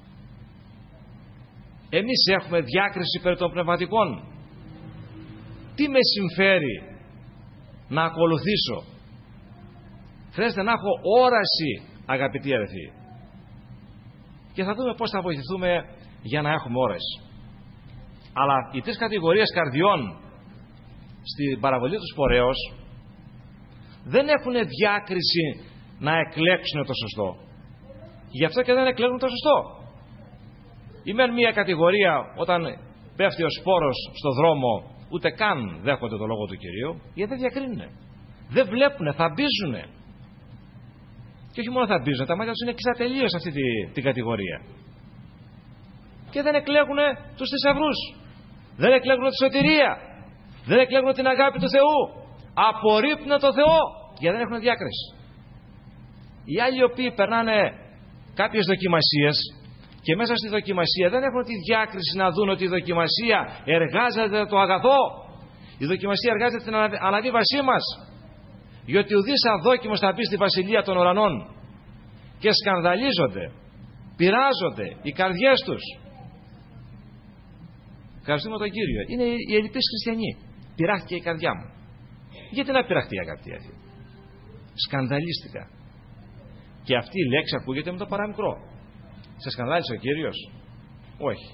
[SPEAKER 1] Εμείς έχουμε διάκριση περί των πνευματικών. Τι με συμφέρει να ακολουθήσω? Χρειάζεται να έχω όραση, αγαπητοί αδελφοί. Και θα δούμε πώς θα βοηθηθούμε για να έχουμε όραση. Αλλά οι τρεις κατηγορίες καρδιών στην παραβολή του σπορέως δεν έχουν διάκριση να εκλέξουν το σωστό. Γι' αυτό και δεν εκλέγουν το σωστό. Η μεν μία κατηγορία, όταν πέφτει ο σπόρος στο δρόμο, ούτε καν δέχονται το λόγο του Κυρίου, γιατί δεν διακρίνουνε. Δεν βλέπουνε, θα μπίζουνε. Και όχι μόνο θα μπίζουνε, τα μάτια τους είναι κλειστά τελείως σε αυτή τη, την κατηγορία. Και δεν εκλέγουνε τους θησαυρούς. Δεν εκλέγουνε τη σωτηρία. Δεν εκλέγουνε την αγάπη του Θεού. Απορρίπτουνε το Θεό, γιατί δεν έχουν διάκριση. Οι άλλοι οι οποίοι περνάνε κάποιες δοκιμασίες και μέσα στη δοκιμασία δεν έχουν τη διάκριση να δουν ότι η δοκιμασία εργάζεται το αγαθό. Η δοκιμασία εργάζεται την αναβίβασή μας. Γιατί ουδής αδόκιμος θα μπει στη βασιλεία των ουρανών. Και σκανδαλίζονται, πειράζονται οι καρδιές τους. Ευχαριστούμε τον Κύριο. Είναι οι ελλειπείς χριστιανοί. Πειράχτηκε η καρδιά μου. Γιατί να πειραχτεί, αγαπητοί αδελφοί? Σκανδαλίστηκα. Και αυτή η λέξη ακούγεται με το παραμικρό. Σε σκανδάλισε ο Κύριος? Όχι.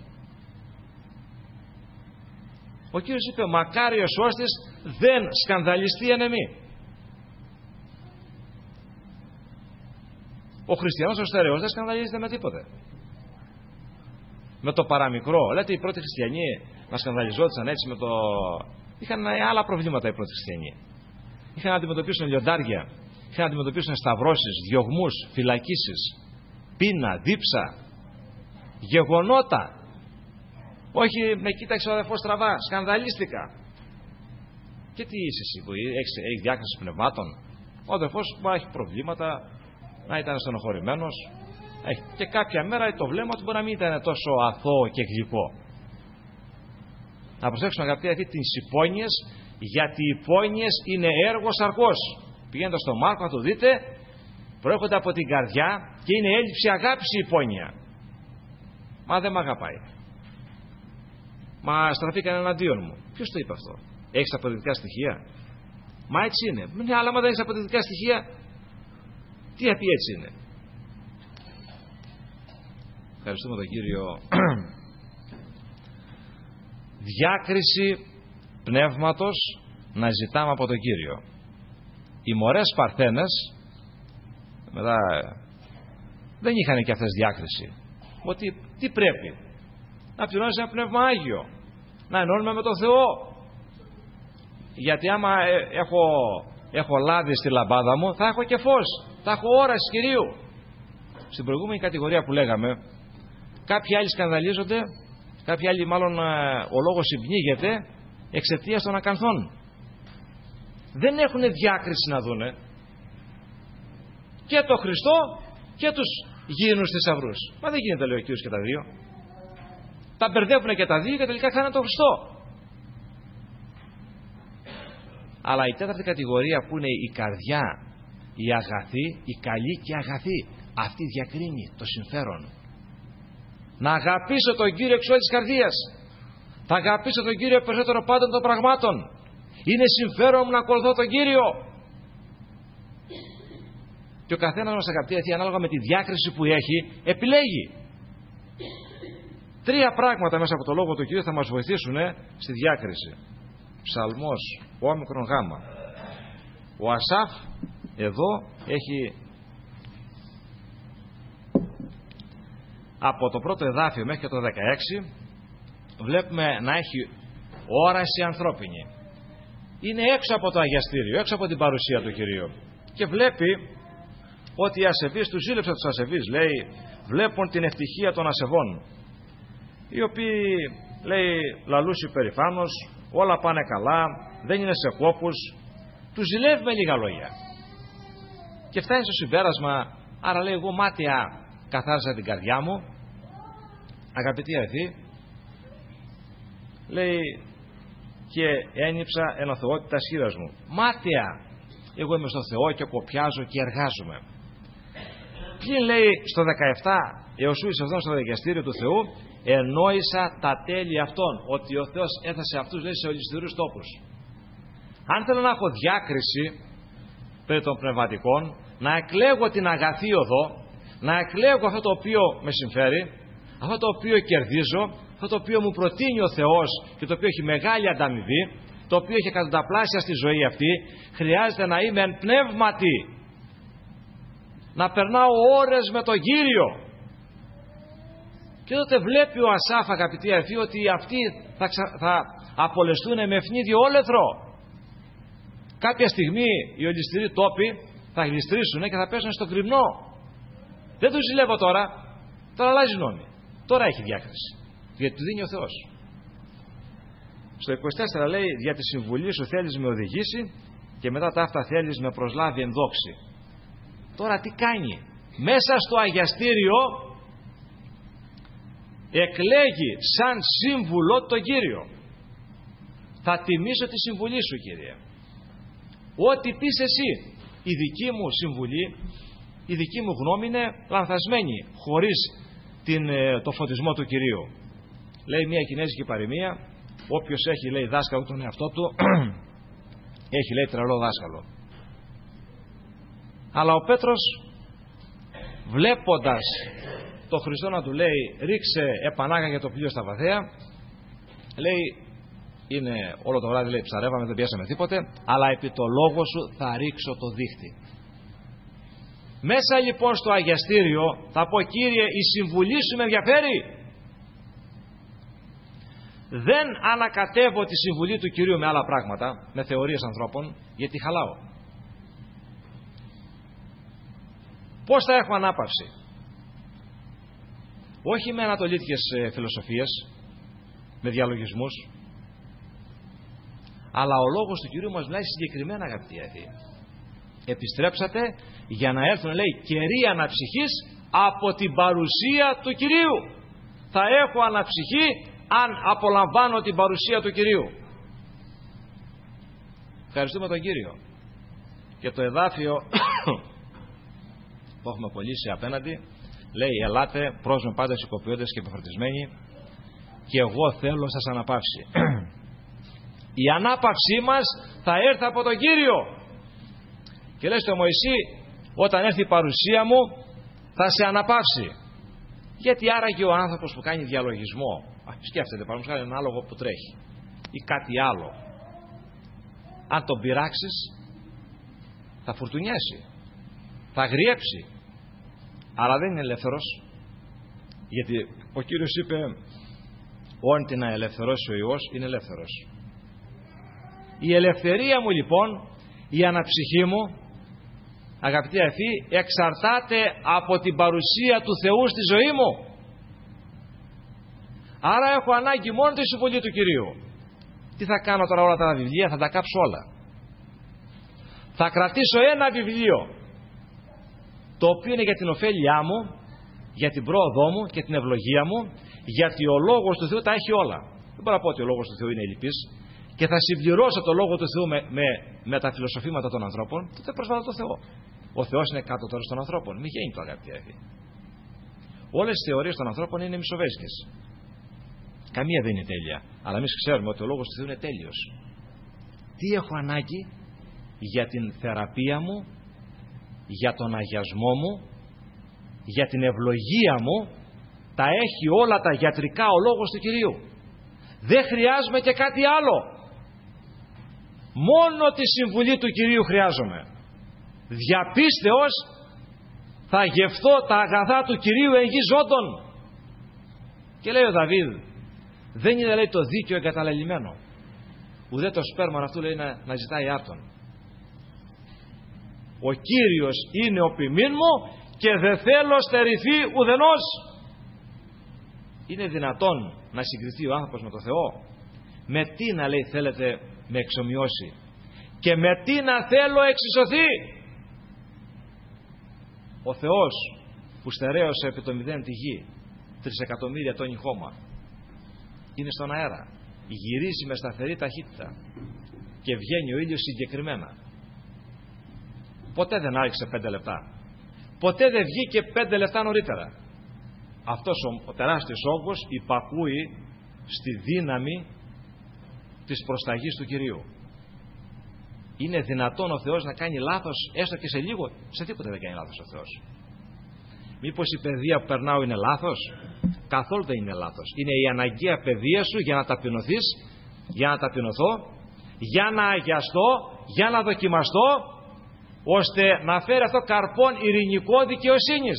[SPEAKER 1] Ο Κύριος είπε, μακάρι ο σώστης δεν σκανδαλιστεί εν εμή. Ο χριστιανός ο στερεός δεν σκανδαλίζεται με τίποτε. Με το παραμικρό. Λέτε οι πρώτοι χριστιανοί να σκανδαλιζόντουσαν έτσι με το... Είχαν άλλα προβλήματα οι πρώτοι χριστιανοί. Είχαν να αντιμετωπίσουν λιοντάρια, είχαν να αντιμετωπίσουν σταυρώσεις, διωγμούς, φυλακίσεις, πείνα, δίψα, γεγονότα. Όχι, με κοίταξε ο αδερφός στραβά, σκανδαλίστηκα. Και τι είσαι εσύ που έχεις, έχεις διάκριση πνευμάτων? Ο αδερφός μπορεί να έχει προβλήματα, να ήταν στενοχωρημένος, και κάποια μέρα το βλέμμα του μπορεί να μην ήταν τόσο αθώο και γλυκό. Να προσέξουμε, αγαπητοί αδελφοί, τις υπόνοιες, γιατί οι υπόνοιες είναι έργο σαρκός. Πηγαίνετε στο Μάρκο να το δείτε, προέρχονται από την καρδιά και είναι έλλειψη αγάπης η υπόνοια. Μα δεν μ' αγαπάει. Μα στραφήκαν εναντίον μου. Ποιος το είπε αυτό? Έχεις αποδεικτικά στοιχεία? Μα έτσι είναι. Ναι, αλλά άμα δεν έχεις αποδεικτικά στοιχεία, τι θα πει έτσι είναι? Ευχαριστούμε τον Κύριο. Διάκριση πνεύματος να ζητάμε από τον Κύριο. Οι μωρές Παρθένες μετά δεν είχαν και αυτές διάκριση. Ότι τι πρέπει? Να πληρώνεις ένα πνεύμα Άγιο, να ενώνουμε με τον Θεό. Γιατί άμα έχω, έχω λάδι στη λαμπάδα μου, θα έχω και φως, θα έχω όραση Κυρίου. Στην προηγούμενη κατηγορία που λέγαμε, κάποιοι άλλοι σκανδαλίζονται, κάποιοι άλλοι μάλλον ο λόγος συμπνίγεται εξαιτίας των ακανθών. Δεν έχουν διάκριση να δούνε και το Χριστό και τους γήινους θησαυρούς. Μα δεν γίνεται, λέει ο Κύριος, και τα δύο. Τα μπερδεύουν και τα δύο και τελικά χάνουν τον Χριστό. Αλλά η τέταρτη κατηγορία που είναι η καρδιά, η αγαθή, η καλή και αγαθή, αυτή διακρίνει το συμφέρον. Να αγαπήσω τον Κύριο εξ όλης της καρδίας. Θα αγαπήσω τον Κύριο περισσότερο πάντων των πραγμάτων. Είναι συμφέρον μου να ακολουθώ τον Κύριο. Και ο καθένας μας, αγαπητοί αυτοί, ανάλογα με τη διάκριση που έχει, επιλέγει. Τρία πράγματα μέσα από το λόγο του Κυρίου θα μας βοηθήσουν στη διάκριση. Ψαλμός, όμικρον γάμα. Ο Ασάφ εδώ έχει από το πρώτο εδάφιο μέχρι και το δεκαέξι, βλέπουμε να έχει όραση ανθρώπινη. Είναι έξω από το αγιαστήριο, έξω από την παρουσία του Κυρίου. Και βλέπει ότι οι ασεβείς, τους ζήλεψε τους ασεβείς, λέει, βλέπουν την ευτυχία των ασεβών, οι οποίοι, λέει, λαλούς υπερηφάνος, όλα πάνε καλά, δεν είναι σε κόπους, τους ζηλεύει με λίγα λόγια. Και φτάνει στο συμπέρασμα, άρα λέει, εγώ μάταια καθάρισα την καρδιά μου, αγαπητοί αδελφοί, λέει, και ένυψα ενωθεότητα σχήρας μου. Μάταια εγώ είμαι στο Θεό και κοπιάζω και εργάζομαι. Πλην, λέει, στο δεκαεπτά, Ιωσού εις αυτόν στο δικαστήριο του Θεού, ενόησα τα τέλη αυτών, ότι ο Θεός έθεσε αυτούς, λέει, σε ολισθηρούς τόπους. Αν θέλω να έχω διάκριση περί των πνευματικών, να εκλέγω την αγαθή οδό, να εκλέγω αυτό το οποίο με συμφέρει, αυτό το οποίο κερδίζω, αυτό το οποίο μου προτείνει ο Θεός και το οποίο έχει μεγάλη ανταμοιβή, το οποίο έχει εκατονταπλάσια στη ζωή αυτή, χρειάζεται να είμαι εν πνεύματι, να περνάω ώρες με τον Κύριο. Και τότε βλέπει ο Ασάφ, αγαπητοί αδελφοί, ότι αυτοί θα, ξα... θα απολεστούν με ευνίδιο όλεθρο. Κάποια στιγμή οι ολισθηροί τόποι θα γλιστρήσουν και θα πέσουν στο κρυμνό. Δεν τους ζηλεύω τώρα, τώρα αλλάζει νόμη. Τώρα έχει διάκριση, γιατί του δίνει ο Θεός. Στο είκοσι τέσσερα λέει, για τη συμβουλή σου θέλεις με οδηγήσει και μετά τα αυτά θέλεις με προσλάβει εν δόξη. Τώρα τι κάνει? Μέσα στο αγιαστήριο εκλέγει σαν σύμβουλο τον Κύριο. Θα τιμήσω τη συμβουλή σου, Κύριε. Ό,τι πεις εσύ. Η δική μου συμβουλή, η δική μου γνώμη είναι λανθασμένη, χωρίς την, το φωτισμό του Κυρίου. Λέει μια κινέζικη παροιμία, όποιος έχει, λέει, δάσκαλο τον εαυτό του, έχει, λέει, τρελό δάσκαλο. Αλλά ο Πέτρος, βλέποντας το Χριστό να του λέει, ρίξε επανάγα για το πλοίο στα βαθαία, λέει, είναι όλο το βράδυ, λέει, ψαρεύαμε, δεν πιάσαμε τίποτε, αλλά επί το λόγο σου θα ρίξω το δίχτυ. Μέσα λοιπόν στο αγιαστήριο θα πω, Κύριε, η συμβουλή σου με ενδιαφέρει. Δεν ανακατεύω τη συμβουλή του Κυρίου με άλλα πράγματα, με θεωρίες ανθρώπων, γιατί χαλάω. Πώς θα έχω ανάπαυση? Όχι με ανατολίτικες φιλοσοφίες, με διαλογισμούς, αλλά ο λόγος του Κυρίου μας μιλάει συγκεκριμένα, αγαπητοί αδελφοί. Επιστρέψατε για να έρθουν, λέει, καιροί αναψυχής από την παρουσία του Κυρίου. Θα έχω αναψυχή αν απολαμβάνω την παρουσία του Κυρίου. Ευχαριστούμε τον Κύριο. Και το εδάφιο που έχουμε κολλήσει απέναντι λέει, ελάτε προς με πάντα σηκωπιώντες και επιφορτισμένοι και εγώ θέλω σας αναπαύσει. Η ανάπαυσή μας θα έρθει από τον Κύριο. Και λέει στο Μωυσή, όταν έρθει η παρουσία μου θα σε αναπαύσει. Γιατί άραγε ο άνθρωπος που κάνει διαλογισμό, σκέφτεται παραδείγματος χάρη ένα άλογο που τρέχει ή κάτι άλλο, αν τον πειράξεις θα φουρτουνιάσει, θα αγριέψει, αλλά δεν είναι ελεύθερος, γιατί ο Κύριος είπε, όν την να ελευθερώσει ο Υιός είναι ελεύθερος. Η ελευθερία μου λοιπόν, η αναψυχή μου, αγαπητοί αδελφοί, εξαρτάται από την παρουσία του Θεού στη ζωή μου. Άρα έχω ανάγκη μόνο τη συμβουλή του Κυρίου. Τι θα κάνω τώρα όλα τα βιβλία? Θα τα κάψω όλα. Θα κρατήσω ένα βιβλίο, το οποίο είναι για την ωφέλειά μου, για την πρόοδό μου και την ευλογία μου, γιατί ο Λόγος του Θεού τα έχει όλα. Δεν μπορώ να πω ότι ο Λόγος του Θεού είναι ελλειπής και θα συμπληρώσω το Λόγο του Θεού με, με, με τα φιλοσοφήματα των ανθρώπων, τότε προσβάλλω το Θεό. Ο Θεός είναι κάτω τώρα των ανθρώπων. Μη γίνει το, αγαπητοί αδελφοί. Όλες οι θεωρίες των ανθρώπων είναι μισοβέζικες. Καμία δεν είναι τέλεια. Αλλά εμείς ξέρουμε ότι ο λόγος του Θεού είναι τέλειος. Τι έχω ανάγκη για την θεραπεία μου, για τον αγιασμό μου, για την ευλογία μου, τα έχει όλα τα γιατρικά ο λόγος του Κυρίου. Δεν χρειάζομαι και κάτι άλλο. Μόνο τη συμβουλή του Κυρίου χρειάζομαι. Διαπίστεως θα γευθώ τα αγαθά του Κυρίου εν γη ζώντων. Και λέει ο Δαβίδ, δεν είναι, λέει, το δίκαιο εγκαταλελειμμένο, ουδέ το σπέρμα αυτού, λέει, να, να ζητάει άρτον. Ο Κύριος είναι ο ποιμήν μου και δεν θέλω στερηθεί ουδενός. Είναι δυνατόν να συγκριθεί ο άνθρωπος με το Θεό? Με τι, να λέει, θέλετε με εξομοιώσει? Και με τι να θέλω εξισωθεί? Ο Θεός που στερέωσε επί το μηδέν τη γη, τρισεκατομμύρια τόνοι χώμα, είναι στον αέρα, γυρίζει με σταθερή ταχύτητα και βγαίνει ο ήλιος συγκεκριμένα. Ποτέ δεν άρχισε πέντε λεπτά, ποτέ δεν βγήκε πέντε λεπτά νωρίτερα. Αυτός ο, ο τεράστιος όγκος υπακούει στη δύναμη της προσταγής του Κυρίου. Είναι δυνατόν ο Θεός να κάνει λάθος έστω και σε λίγο? Σε τίποτα δεν κάνει λάθος ο Θεός. Μήπως η παιδεία που περνάω είναι λάθος? Καθόλου δεν είναι λάθος. Είναι η αναγκαία παιδεία σου για να ταπεινωθείς, για να ταπεινωθώ, για να αγιαστώ, για να δοκιμαστώ, ώστε να φέρει αυτό καρπόν ειρηνικό δικαιοσύνης.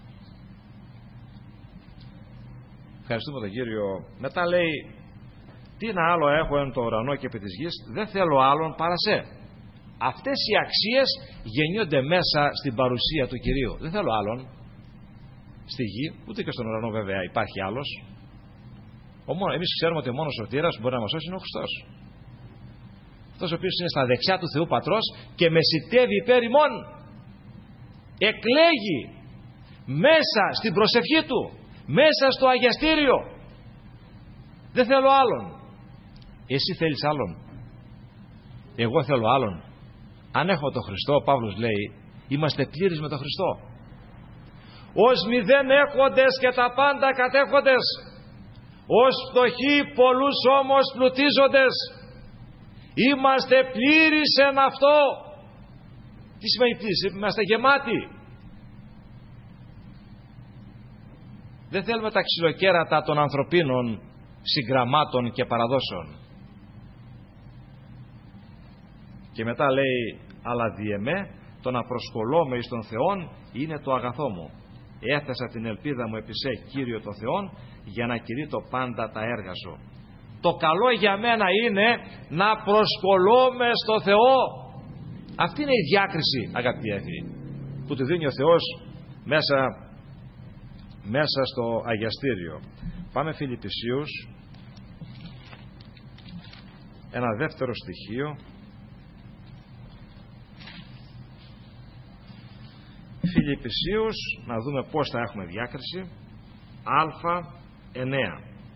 [SPEAKER 1] Ευχαριστούμε τον Κύριο. Μετά λέει, τι να άλλο έχω εν το ουρανό και επί της γης, δεν θέλω άλλον παρά σε. Αυτές οι αξίες γεννιόνται μέσα στην παρουσία του Κυρίου. Δεν θέλω άλλον στη γη, ούτε και στον ουρανό βέβαια υπάρχει άλλος. Εμείς ξέρουμε ότι ο μόνος σωτήρας που μπορεί να μας σώσει είναι ο Χριστός. Αυτός ο οποίος είναι στα δεξιά του Θεού Πατρός και μεσιτεύει υπέρ ημών. Εκλέγει μέσα στην προσευχή του, μέσα στο αγιαστήριο. Δεν θέλω άλλον. Εσύ θέλεις άλλον? Εγώ θέλω άλλον? Αν έχω τον Χριστό, ο Παύλος λέει, είμαστε πλήρεις με τον Χριστό. Ως μηδέν έχοντες και τα πάντα κατέχοντες, ως φτωχοί πολλούς όμως πλουτίζοντες, είμαστε πλήρεις εν αυτό. Τι σημαίνει πλήρης? Είμαστε γεμάτοι. Δεν θέλουμε τα ξυλοκέρατα των ανθρωπίνων συγγραμμάτων και παραδόσεων. Και μετά λέει, αλλά διεμέ το να προσκολώμαι εις τον Θεόν είναι το αγαθό μου. Έθεσα την ελπίδα μου επί σε, Κύριο το Θεόν, για να κηρύττω πάντα τα έργα σου. Το καλό για μένα είναι να προσκολώμαι στο Θεό. Αυτή είναι η διάκριση, αγαπητοί έφοι, που του δίνει ο Θεός μέσα, μέσα στο αγιαστήριο. Πάμε Φιλιππισίους, ένα δεύτερο στοιχείο. Φιλιππισίους, να δούμε πώς θα έχουμε διάκριση. Α εννέα.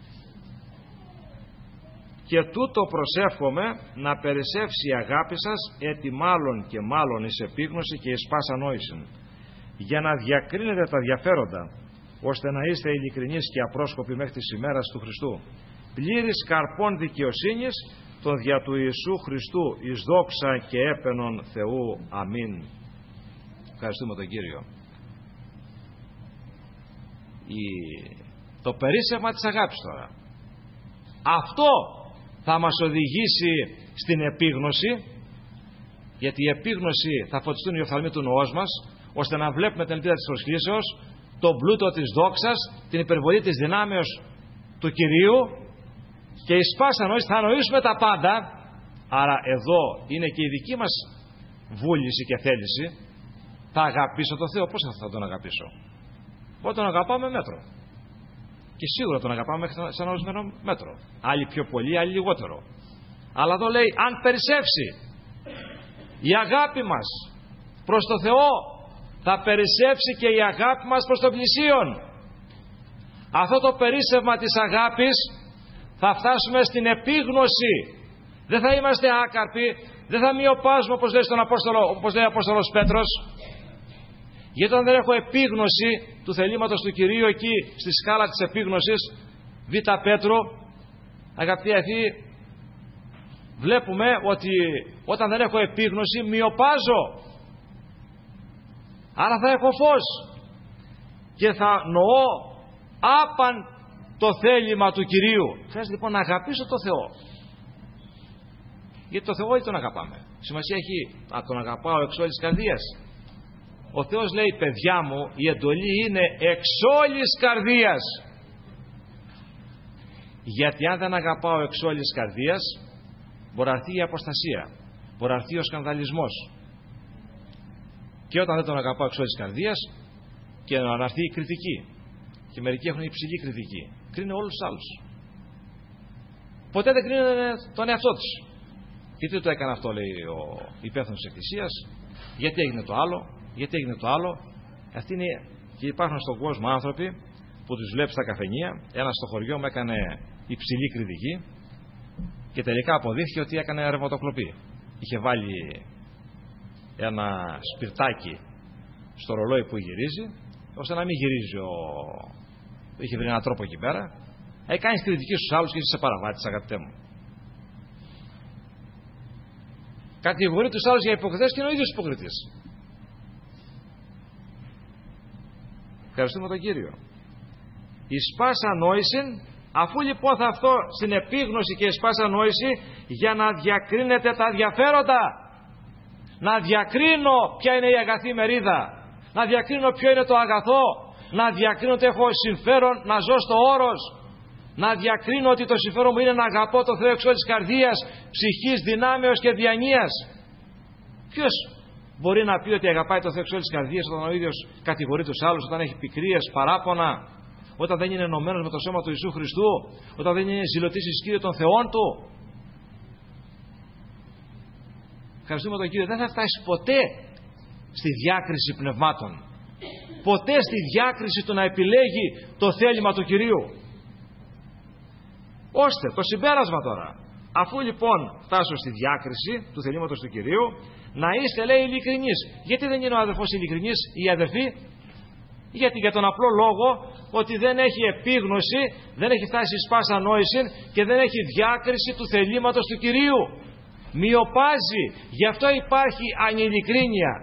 [SPEAKER 1] Και τούτο προσεύχομαι, να περισσεύσει η αγάπη σας έτι μάλλον και μάλλον εις επίγνωση και εις πάσα νόησιν, για να διακρίνετε τα διαφέροντα, ώστε να είστε ειλικρινείς και απρόσκοποι μέχρι της ημέρας του Χριστού, πλήρης καρπών δικαιοσύνης, τον δια του Ιησού Χριστού εις δόξα και έπαινον Θεού. Αμήν. Ευχαριστούμε τον Κύριο. Η... Το περίσσευμα της αγάπης τώρα, αυτό θα μας οδηγήσει στην επίγνωση, γιατί η επίγνωση θα φωτιστούν οι οφθαλμοί του νοός μας, ώστε να βλέπουμε την ελπίδα της προσκλήσεως, τον πλούτο της δόξας, την υπερβολή της δυνάμεως του Κυρίου, και εις πάσα νόηση θα νοήσουμε τα πάντα. Άρα εδώ είναι και η δική μας βούληση και θέληση. Θα αγαπήσω τον Θεό. Πώς θα τον αγαπήσω? Όταν τον αγαπάω με μέτρο. Και σίγουρα τον αγαπάμε μέχρι σε ένα ορισμένο μέτρο. Άλλοι πιο πολύ, άλλοι λιγότερο. Αλλά εδώ λέει, αν περισσεύσει η αγάπη μας προς το Θεό, θα περισσεύσει και η αγάπη μας προς τον πλησίον. Αυτό το περίσσευμα της αγάπης θα φτάσουμε στην επίγνωση. Δεν θα είμαστε άκαρποι, δεν θα μειοπάζουμε όπως λέει, στον Απόστολο, όπως λέει ο Απόστολος Πέτρος. Γιατί όταν δεν έχω επίγνωση του θελήματος του Κυρίου εκεί στη σκάλα της επίγνωσης, Β' Πέτρο, αγαπητοί αδελφοί, βλέπουμε ότι όταν δεν έχω επίγνωση μειοπάζω. Άρα θα έχω φως και θα νοώ άπαν το θέλημα του Κυρίου. Χρειάζεται λοιπόν να αγαπήσω το Θεό. Γιατί το Θεό δεν τον αγαπάμε. Σημασία έχει να τον αγαπάω εξ όλης καρδίας. Ο Θεός λέει, παιδιά μου, η εντολή είναι εξ όλης καρδίας. Γιατί αν δεν αγαπάω εξ όλης καρδίας, μπορεί να έρθει η αποστασία, μπορεί να έρθει ο σκανδαλισμός. Και όταν δεν τον αγαπάω εξ όλης καρδίας, και να έρθει η κριτική. Και μερικοί έχουν υψηλή κριτική. Κρίνουν όλους τους άλλους. Ποτέ δεν κρίνουν τον εαυτό τους. Γιατί το έκανε αυτό, λέει ο υπεύθυνος της Εκκλησίας, γιατί έγινε το άλλο, γιατί έγινε το άλλο. Αυτή είναι, και υπάρχουν στον κόσμο άνθρωποι που τους βλέπει στα καφενεία. Ένας στο χωριό μου έκανε υψηλή κριτική και τελικά αποδείχθηκε ότι έκανε ρευματοκλοπή. Είχε βάλει ένα σπιρτάκι στο ρολόι που γυρίζει, ώστε να μην γυρίζει ο... είχε βρει έναν τρόπο εκεί πέρα. Έκανε κριτική στους άλλους και είσαι παραβάτης, αγαπητέ μου. Κατηγορεί τους άλλους για υποκριτές και είναι ο ίδιος υποκριτής. Ευχαριστούμε τον Κύριο. Εις πάσα νόησιν, αφού λοιπόν θα αυτό στην επίγνωση και εις πάσα νόηση, για να διακρίνετε τα ενδιαφέροντα. Να διακρίνω ποια είναι η αγαθή μερίδα. Να διακρίνω ποιο είναι το αγαθό. Να διακρίνω ότι έχω συμφέρον να ζω στο όρος. Να διακρίνω ότι το συμφέρον μου είναι να αγαπώ το Θεό εξ όλης καρδίας, ψυχής, δυνάμεως και διανοίας. Ποιος μπορεί να πει ότι αγαπάει το Θεό εξ όλης καρδίας όταν ο ίδιος κατηγορεί τους άλλους, όταν έχει πικρίες, παράπονα, όταν δεν είναι ενωμένος με το σώμα του Ιησού Χριστού, όταν δεν είναι ζηλωτής εις Κύριο των Θεών του? Ευχαριστούμε τον Κύριο. Δεν θα φτάσει ποτέ στη διάκριση πνευμάτων. Ποτέ στη διάκριση του να επιλέγει το θέλημα του Κυρίου. Ώστε το συμπέρασμα τώρα, αφού λοιπόν φτάσω στη διάκριση του θελήματος του Κυρίου, να είστε, λέει, ειλικρινείς. Γιατί δεν είναι ο αδερφός ειλικρινής ή η αδερφή? Γιατί για τον απλό λόγο ότι δεν έχει επίγνωση, δεν έχει φτάσει εις πάσα νόηση και δεν έχει διάκριση του θελήματος του Κυρίου. Μειοπάζει. Γι' αυτό υπάρχει ανηλικρίνεια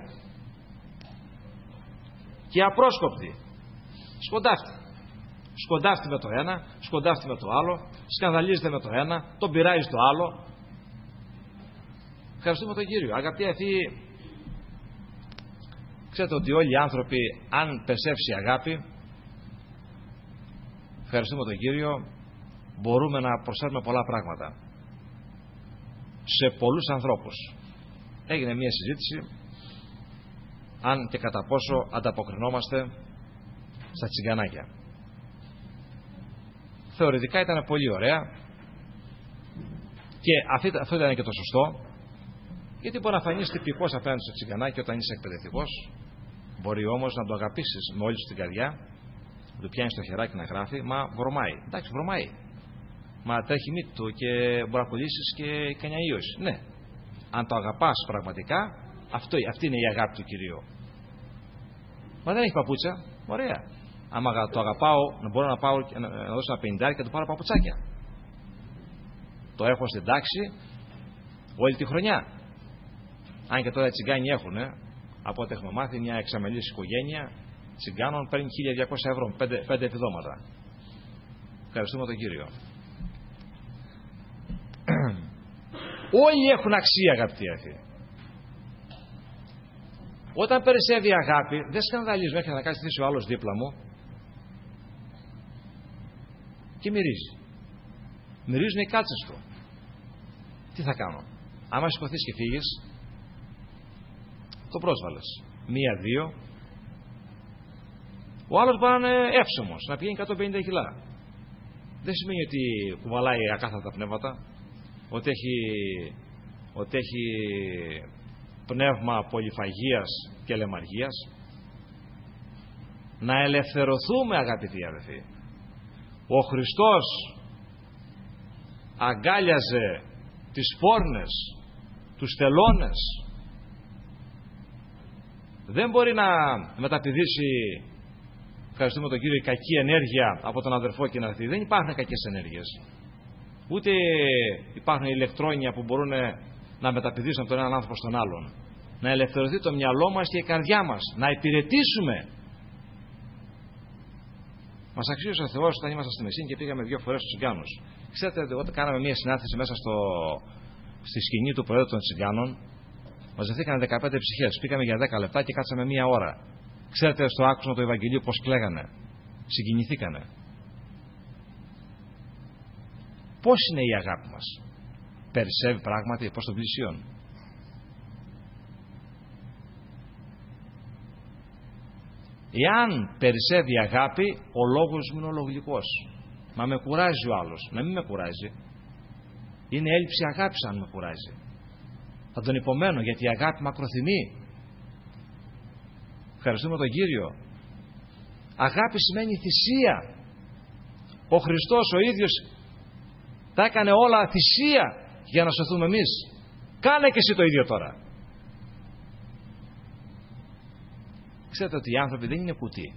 [SPEAKER 1] και απρόσκοπτη. Σκοντάφτη. Σκοντάφτη με το ένα, σκοντάφτη με το άλλο, σκανδαλίζεται με το ένα, τον πειράζει το άλλο. Ευχαριστούμε τον Κύριο. Αγαπητοί αυτοί, ξέρετε ότι όλοι οι άνθρωποι, αν περσεύσει αγάπη, ευχαριστούμε τον Κύριο, μπορούμε να προσφέρουμε πολλά πράγματα σε πολλούς ανθρώπους. Έγινε μια συζήτηση αν και κατά πόσο ανταποκρινόμαστε στα τσιγκανάκια. Θεωρητικά ήταν πολύ ωραία και αυτό ήταν και το σωστό, γιατί μπορεί να φανείς τυπικός απέναντι στο τσιγκανάκι όταν είσαι εκπαιδευτικός, μπορεί όμως να το αγαπήσεις με όλη σου την καρδιά, να του πιάνεις το χεράκι να γράφει, μα βρωμάει. Εντάξει, βρωμάει. Μα τρέχει μύτη του και μπορεί να κολλήσεις και κανιά ίωση. Ναι, αν το αγαπάς πραγματικά, αυτό, αυτή είναι η αγάπη του Κυρίου. Μα δεν έχει παπούτσα, ωραία. Άμα το αγαπάω, μπορώ να, πάω, να δώσω ένα πενηντάρι και να του πάρω παπουτσάκια. Το έχω στην τάξη όλη τη χρονιά. Αν και τώρα οι τσιγκάνοι έχουν, ε, από ό,τι έχουμε μάθει, μια εξαμελής οικογένεια τσιγκάνων παίρνει χίλια διακόσια ευρώ, πέντε, πέντε επιδόματα. Ευχαριστούμε τον Κύριο. Όλοι έχουν αξία, αγαπητοί αδελφοί. Όταν περισσεύει αγάπη, δεν σκανδαλίζει μέχρι να κάτσει θέση ο άλλος δίπλα μου και μυρίζει. Μυρίζουν οι κάτσες του. Τι θα κάνω? Άμα σηκωθείς και φύγεις, το πρόσβαλες. Μία, δύο. Ο άλλος μπορεί να είναι εύσωμος, να πηγαίνει εκατόν πενήντα κιλά. Δεν σημαίνει ότι κουβαλάει ακάθαρτα πνεύματα, ότι έχει, ότι έχει πνεύμα πολυφαγίας και λεμαργίας. Να ελευθερωθούμε, αγαπητοί αδελφοί. Ο Χριστός αγκάλιαζε τις πόρνες, τους τελώνες, δεν μπορεί να μεταπηδήσει, ευχαριστούμε τον Κύριο, η κακή ενέργεια από τον αδερφό και να έρθει. Δεν υπάρχουν κακές ενέργειες. Ούτε υπάρχουν ηλεκτρόνια που μπορούν να μεταπηδήσουν από τον έναν άνθρωπο στον άλλον. Να ελευθερωθεί το μυαλό μας και η καρδιά μας, να υπηρετήσουμε. Μας αξίωσε ο Θεός όταν ήμασταν στη Μεσίνη και πήγαμε δύο φορές στους Τσιγκάνους. Ξέρετε, όταν κάναμε μια συνάντηση μέσα στο, στη σκηνή του Προέδρου των Τσιγκάνων, μαζευτήκαν δεκαπέντε ψυχές. Πήγαμε για δέκα λεπτά και κάτσαμε μία ώρα. Ξέρετε, στο άκουσμα του Ευαγγελίου πώς κλαίγανε. Συγκινηθήκανε. Πώς είναι η αγάπη μας? Περισσεύει πράγματι προς τον πλησίον? Εάν περισσεύει η αγάπη, ο λόγος μου είναι ολογλικός. Μα με κουράζει ο άλλος. Να μην με κουράζει. Είναι έλλειψη αγάπης αν με κουράζει. Θα τον υπομένω, γιατί η αγάπη μακροθυμεί. Ευχαριστούμε τον Κύριο. Αγάπη σημαίνει θυσία. Ο Χριστός ο ίδιος τα έκανε όλα θυσία για να σωθούμε εμείς. Κάνε και εσύ το ίδιο τώρα. Ξέρετε ότι οι άνθρωποι δεν είναι κουτί.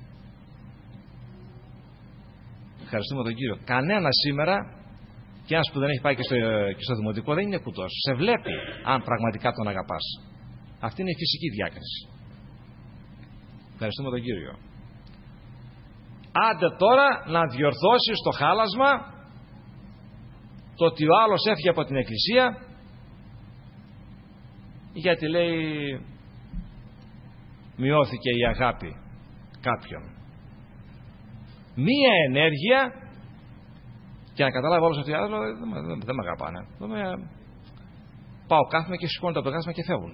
[SPEAKER 1] Ευχαριστούμε τον Κύριο. Κανένα σήμερα, και ένας που δεν έχει πάει και στο, και στο δημοτικό, δεν είναι κουτός. Σε βλέπει αν πραγματικά τον αγαπάς. Αυτή είναι η φυσική διάκριση. Ευχαριστούμε τον Κύριο. Άντε τώρα να διορθώσεις το χάλασμα, το ότι ο άλλος έφυγε από την εκκλησία γιατί λέει μειώθηκε η αγάπη κάποιον. Μία ενέργεια και να καταλάβει όλος ότι άλλο δεν, δεν, δεν με αγαπάνε. Δεν με... Πάω κάθομαι και σηκώνω το κάθομαι και φεύγουν.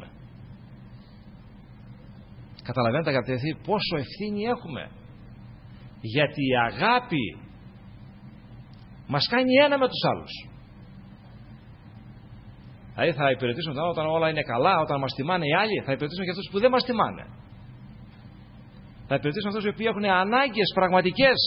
[SPEAKER 1] Καταλαβαίνετε αγαπητοί πόσο ευθύνη έχουμε? Γιατί η αγάπη μας κάνει ένα με τους άλλους. Δηλαδή θα υπηρετήσουμε τον άλλο όταν όλα είναι καλά, όταν μας τιμάνε οι άλλοι, θα υπηρετήσουμε και αυτούς που δεν μας τιμάνε. Θα υπηρετήσουμε αυτούς οι οποίοι έχουν ανάγκες πραγματικές.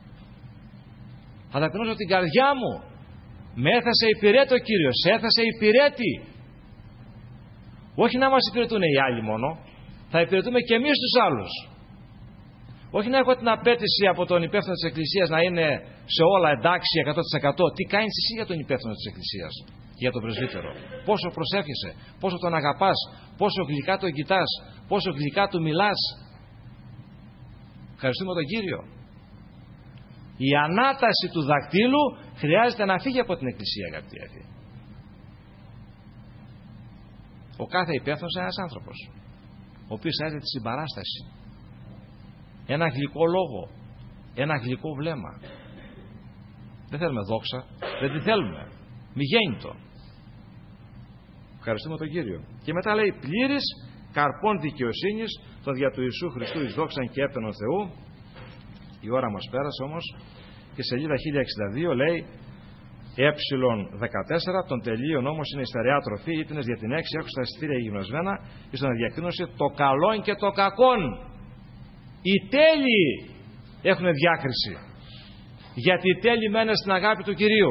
[SPEAKER 1] Θα ταπεινώσω την καρδιά μου. Με έθεσε υπηρέτη ο Κύριος, σε έθεσε υπηρέτη. Όχι να μας υπηρετούν οι άλλοι μόνο, θα υπηρετούμε και εμείς τους άλλους. Όχι να έχω την απέτηση από τον υπεύθυνο της Εκκλησίας να είναι σε όλα εντάξει εκατό τοις εκατό. Τι κάνεις εσύ για τον υπεύθυνο της Εκκλησίας, για τον πρεσβύτερο? Πόσο προσεύχεσαι, πόσο τον αγαπάς, πόσο γλυκά τον κοιτάς, πόσο γλυκά του μιλάς? Ευχαριστούμε τον Κύριο. Η ανάταση του δακτύλου χρειάζεται να φύγει από την Εκκλησία, αγαπητοί αδελφοί. Ο κάθε υπεύθυνος είναι ένας άνθρωπος, ο οποίος χρειάζεται τη συμπαράσταση. Ένα γλυκό λόγο, ένα γλυκό βλέμμα. Δεν θέλουμε δόξα, δεν τη θέλουμε. Μη γέννητο. Ευχαριστούμε τον Κύριο. Και μετά λέει πλήρης καρπών δικαιοσύνης τον δια του Ιησού Χριστού εις δόξαν και έπαινον Θεού. Η ώρα μας πέρασε όμως και σελίδα χίλια εξήντα δύο λέει ε δεκατέσσερα των τελείων όμως είναι η στερεά τροφή ήτινες για την έξι έχουν στα εισιτήρια γυμνασμένα εις τον διακρίνωση το καλόν και το κακόν. Οι τέλειοι έχουν διάκριση, γιατί οι τέλειοι μένουν στην αγάπη του Κυρίου.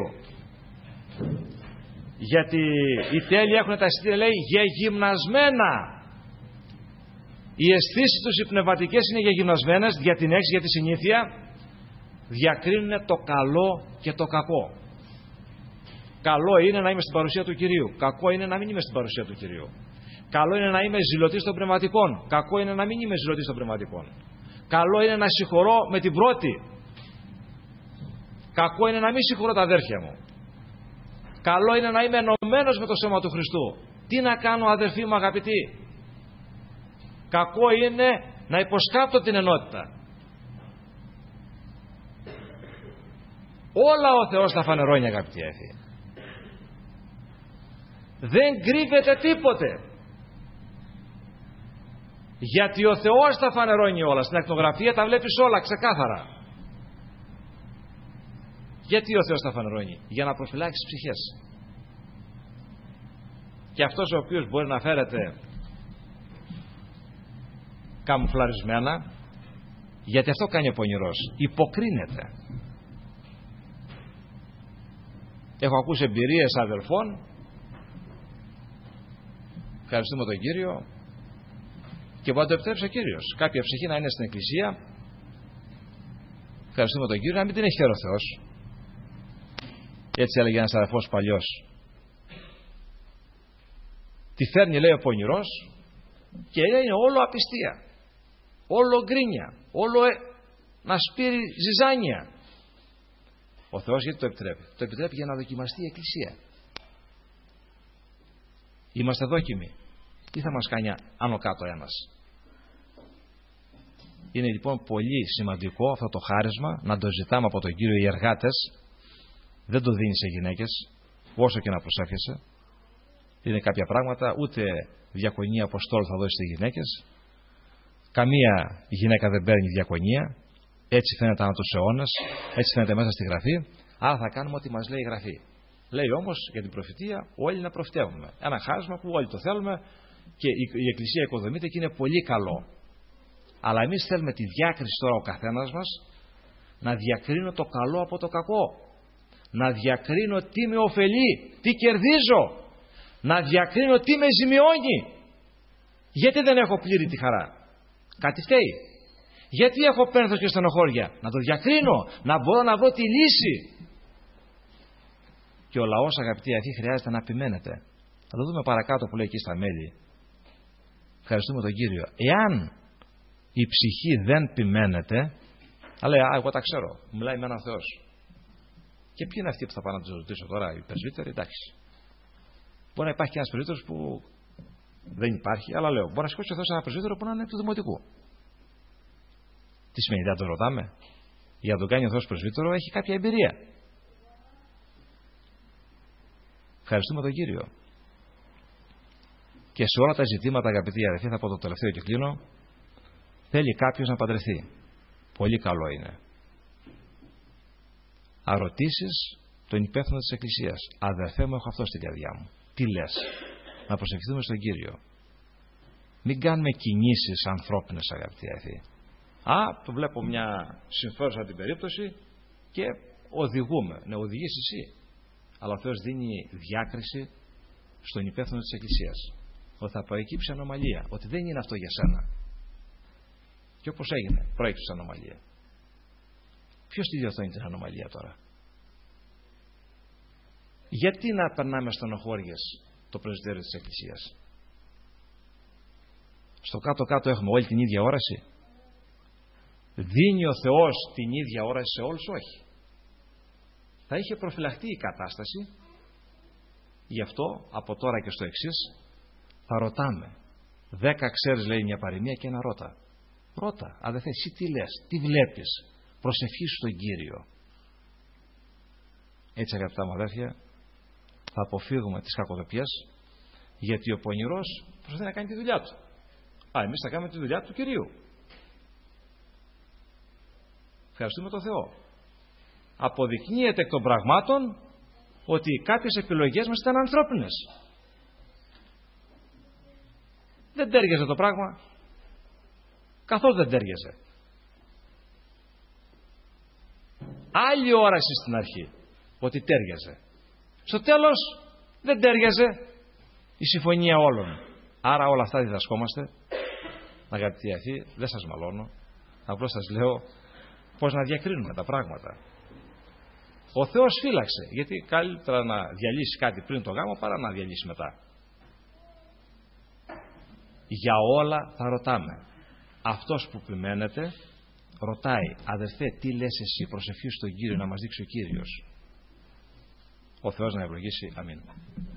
[SPEAKER 1] Γιατί οι τέλειοι έχουν τα εισιτήρια λέει γεγυμνασμένα. Οι αισθήσεις τους οι πνευματικές είναι γεγυμνασμένες για την έξι, για τη συνήθεια. Διακρίνουν το καλό και το κακό. Καλό είναι να είμαι στην παρουσία του Κυρίου. Κακό είναι να μην είμαι στην παρουσία του Κυρίου. Καλό είναι να είμαι ζηλωτής των πνευματικών. Κακό είναι να μην είμαι ζηλωτής των πνευματικών. Καλό είναι να συγχωρώ με την πρώτη. Κακό είναι να μην συγχωρώ τα αδέρφια μου. Καλό είναι να είμαι ενωμένος με το σώμα του Χριστού. Τι να κάνω αδερφοί μου αγαπητοί? Κακό είναι να υποσκάπτω την ενότητα. Όλα ο Θεός θα φανερώνει αγαπητοί αδερφοί. Δεν κρύβεται τίποτε. Γιατί ο Θεός τα φανερώνει όλα. Στην ακτινογραφία τα βλέπεις όλα ξεκάθαρα. Γιατί ο Θεός τα φανερώνει? Για να προφυλάξει ψυχές. Και αυτός ο οποίος μπορεί να φέρεται καμουφλαρισμένα, γιατί αυτό κάνει ο πονηρός, υποκρίνεται. Έχω ακούσει εμπειρίες αδελφών, ευχαριστούμε τον Κύριο, Και μπορεί να το επιτρέψει ο Κύριος. Κάποια ψυχή να είναι στην εκκλησία, ευχαριστούμε τον Κύριο, να μην την έχει φέρει ο Θεός. Έτσι έλεγε ένας αδερφός παλιός. Τη φέρνει, λέει, ο πονηρός και είναι όλο απιστία, όλο γκρίνια, όλο ε, να σπείρει ζυζάνια. Ο Θεός γιατί το επιτρέπει? Το επιτρέπει για να δοκιμαστεί η εκκλησία. Είμαστε δόκιμοι ή θα μας κάνει άνω κάτω ένας? Είναι λοιπόν πολύ σημαντικό αυτό το χάρισμα να το ζητάμε από τον Κύριο. Οι εργάτες δεν το δίνει σε γυναίκες, όσο και να προσεύχεσαι. Είναι κάποια πράγματα, ούτε διακονία αποστόλου θα δώσει σε γυναίκες. Καμία γυναίκα δεν παίρνει διακονία. Έτσι φαίνεται ανά τους αιώνες, έτσι φαίνεται μέσα στη Γραφή. Άρα θα κάνουμε ό,τι μας λέει η Γραφή. Λέει όμως για την προφητεία όλοι να προφητεύουμε. Ένα χάρισμα που όλοι το θέλουμε και η Εκκλησία οικοδομείται και είναι πολύ καλό. Αλλά εμείς θέλουμε τη διάκριση τώρα ο καθένας μας, να διακρίνω το καλό από το κακό. Να διακρίνω τι με ωφελεί, τι κερδίζω. Να διακρίνω τι με ζημιώνει. Γιατί δεν έχω πλήρη τη χαρά? Κάτι φταίει. Γιατί έχω πένθος και στενοχώρια? Να το διακρίνω, να μπορώ να βρω τη λύση. Και ο λαός, αγαπητοί αυτοί, χρειάζεται να επιμένετε. Θα το δούμε παρακάτω που λέει εκεί στα μέλη. Ευχαριστούμε τον Κύριο. Εάν η ψυχή δεν επιμένετε, αλλά λέει, α, εγώ τα ξέρω, μιλάει με έναν Θεός. Και ποιοι είναι αυτοί που θα πάνε να τους ρωτήσω τώρα, οι πρεσβύτεροι? Εντάξει. Μπορεί να υπάρχει και ένας πρεσβύτερος που δεν υπάρχει, αλλά λέω, μπορεί να σηκώσει ο Θεός ένα πρεσβύτερο που να είναι του δημοτικού. Τι σημαίνει, δεν τον ρωτάμε? Για να τον κάνει ο Θεός πρεσβύτερο έχει κάποια εμπειρία. Ευχαριστούμε τον Κύριο. Και σε όλα τα ζητήματα, αγαπητοί αδελφοί, θα πω το τελευταίο και κλείνω, θέλει κάποιος να παντρευτεί. Πολύ καλό είναι. Αρωτήσεις τον υπεύθυνο της Εκκλησίας. Αδερφέ μου, έχω αυτό στην καρδιά μου. Τι λες? Να προσευχηθούμε στον Κύριο. Μην κάνουμε κινήσεις ανθρώπινες, αγαπητοί αδελφοί. Α, το βλέπω μια συμφέρουσα την περίπτωση και οδηγούμε. Ναι, οδηγείς εσύ. Αλλά ο Θεός δίνει διάκριση στον υπεύθυνο της Εκκλησίας. Ότι θα προεκύψει ανομαλία. Ότι δεν είναι αυτό για σένα. Και όπως έγινε, προέκυψε ανομαλία. Ποιος τη διορθώνει την ανομαλία τώρα? Γιατί να περνάμε στενοχώριες το πρεσβυτέριο της Εκκλησίας? Στο κάτω-κάτω έχουμε όλη την ίδια όραση. Δίνει ο Θεός την ίδια όραση σε όλους? Όχι. Θα είχε προφυλαχτεί η κατάσταση. Γι' αυτό από τώρα και στο εξής θα ρωτάμε. Δέκα ξέρεις, λέει μια παροιμία, και ένα ρώτα. Ρώτα, αδελφέ, εσύ τι λες, τι βλέπεις? Προσευχήσου στον Κύριο. Έτσι, αγαπητά μου αδέρφια, θα αποφύγουμε τις κακοδοπιές, γιατί ο πονηρός προσπαθεί να κάνει τη δουλειά του. Α, εμείς θα κάνουμε τη δουλειά του Κυρίου. Ευχαριστούμε τον Θεό. Αποδεικνύεται εκ των πραγμάτων ότι κάποιες επιλογές μας ήταν ανθρώπινες. Δεν τέριαζε το πράγμα. Καθώς δεν τέριαζε. Άλλη όραση στην αρχή, ότι τέριαζε. Στο τέλος δεν τέριαζε η συμφωνία όλων. Άρα όλα αυτά διδασκόμαστε. Αγαπητοί αυτοί, δεν σας μαλώνω. Απλώς σας λέω πώς να διακρίνουμε τα πράγματα. Ο Θεός φύλαξε, γιατί καλύτερα να διαλύσει κάτι πριν το γάμο παρά να διαλύσει μετά. Για όλα θα ρωτάμε. Αυτός που επιμένεται ρωτάει, αδερφέ, τι λες εσύ? Προσευχήσου στον Κύριο, να μας δείξει ο Κύριος. Ο Θεός να ευλογήσει. Αμήν.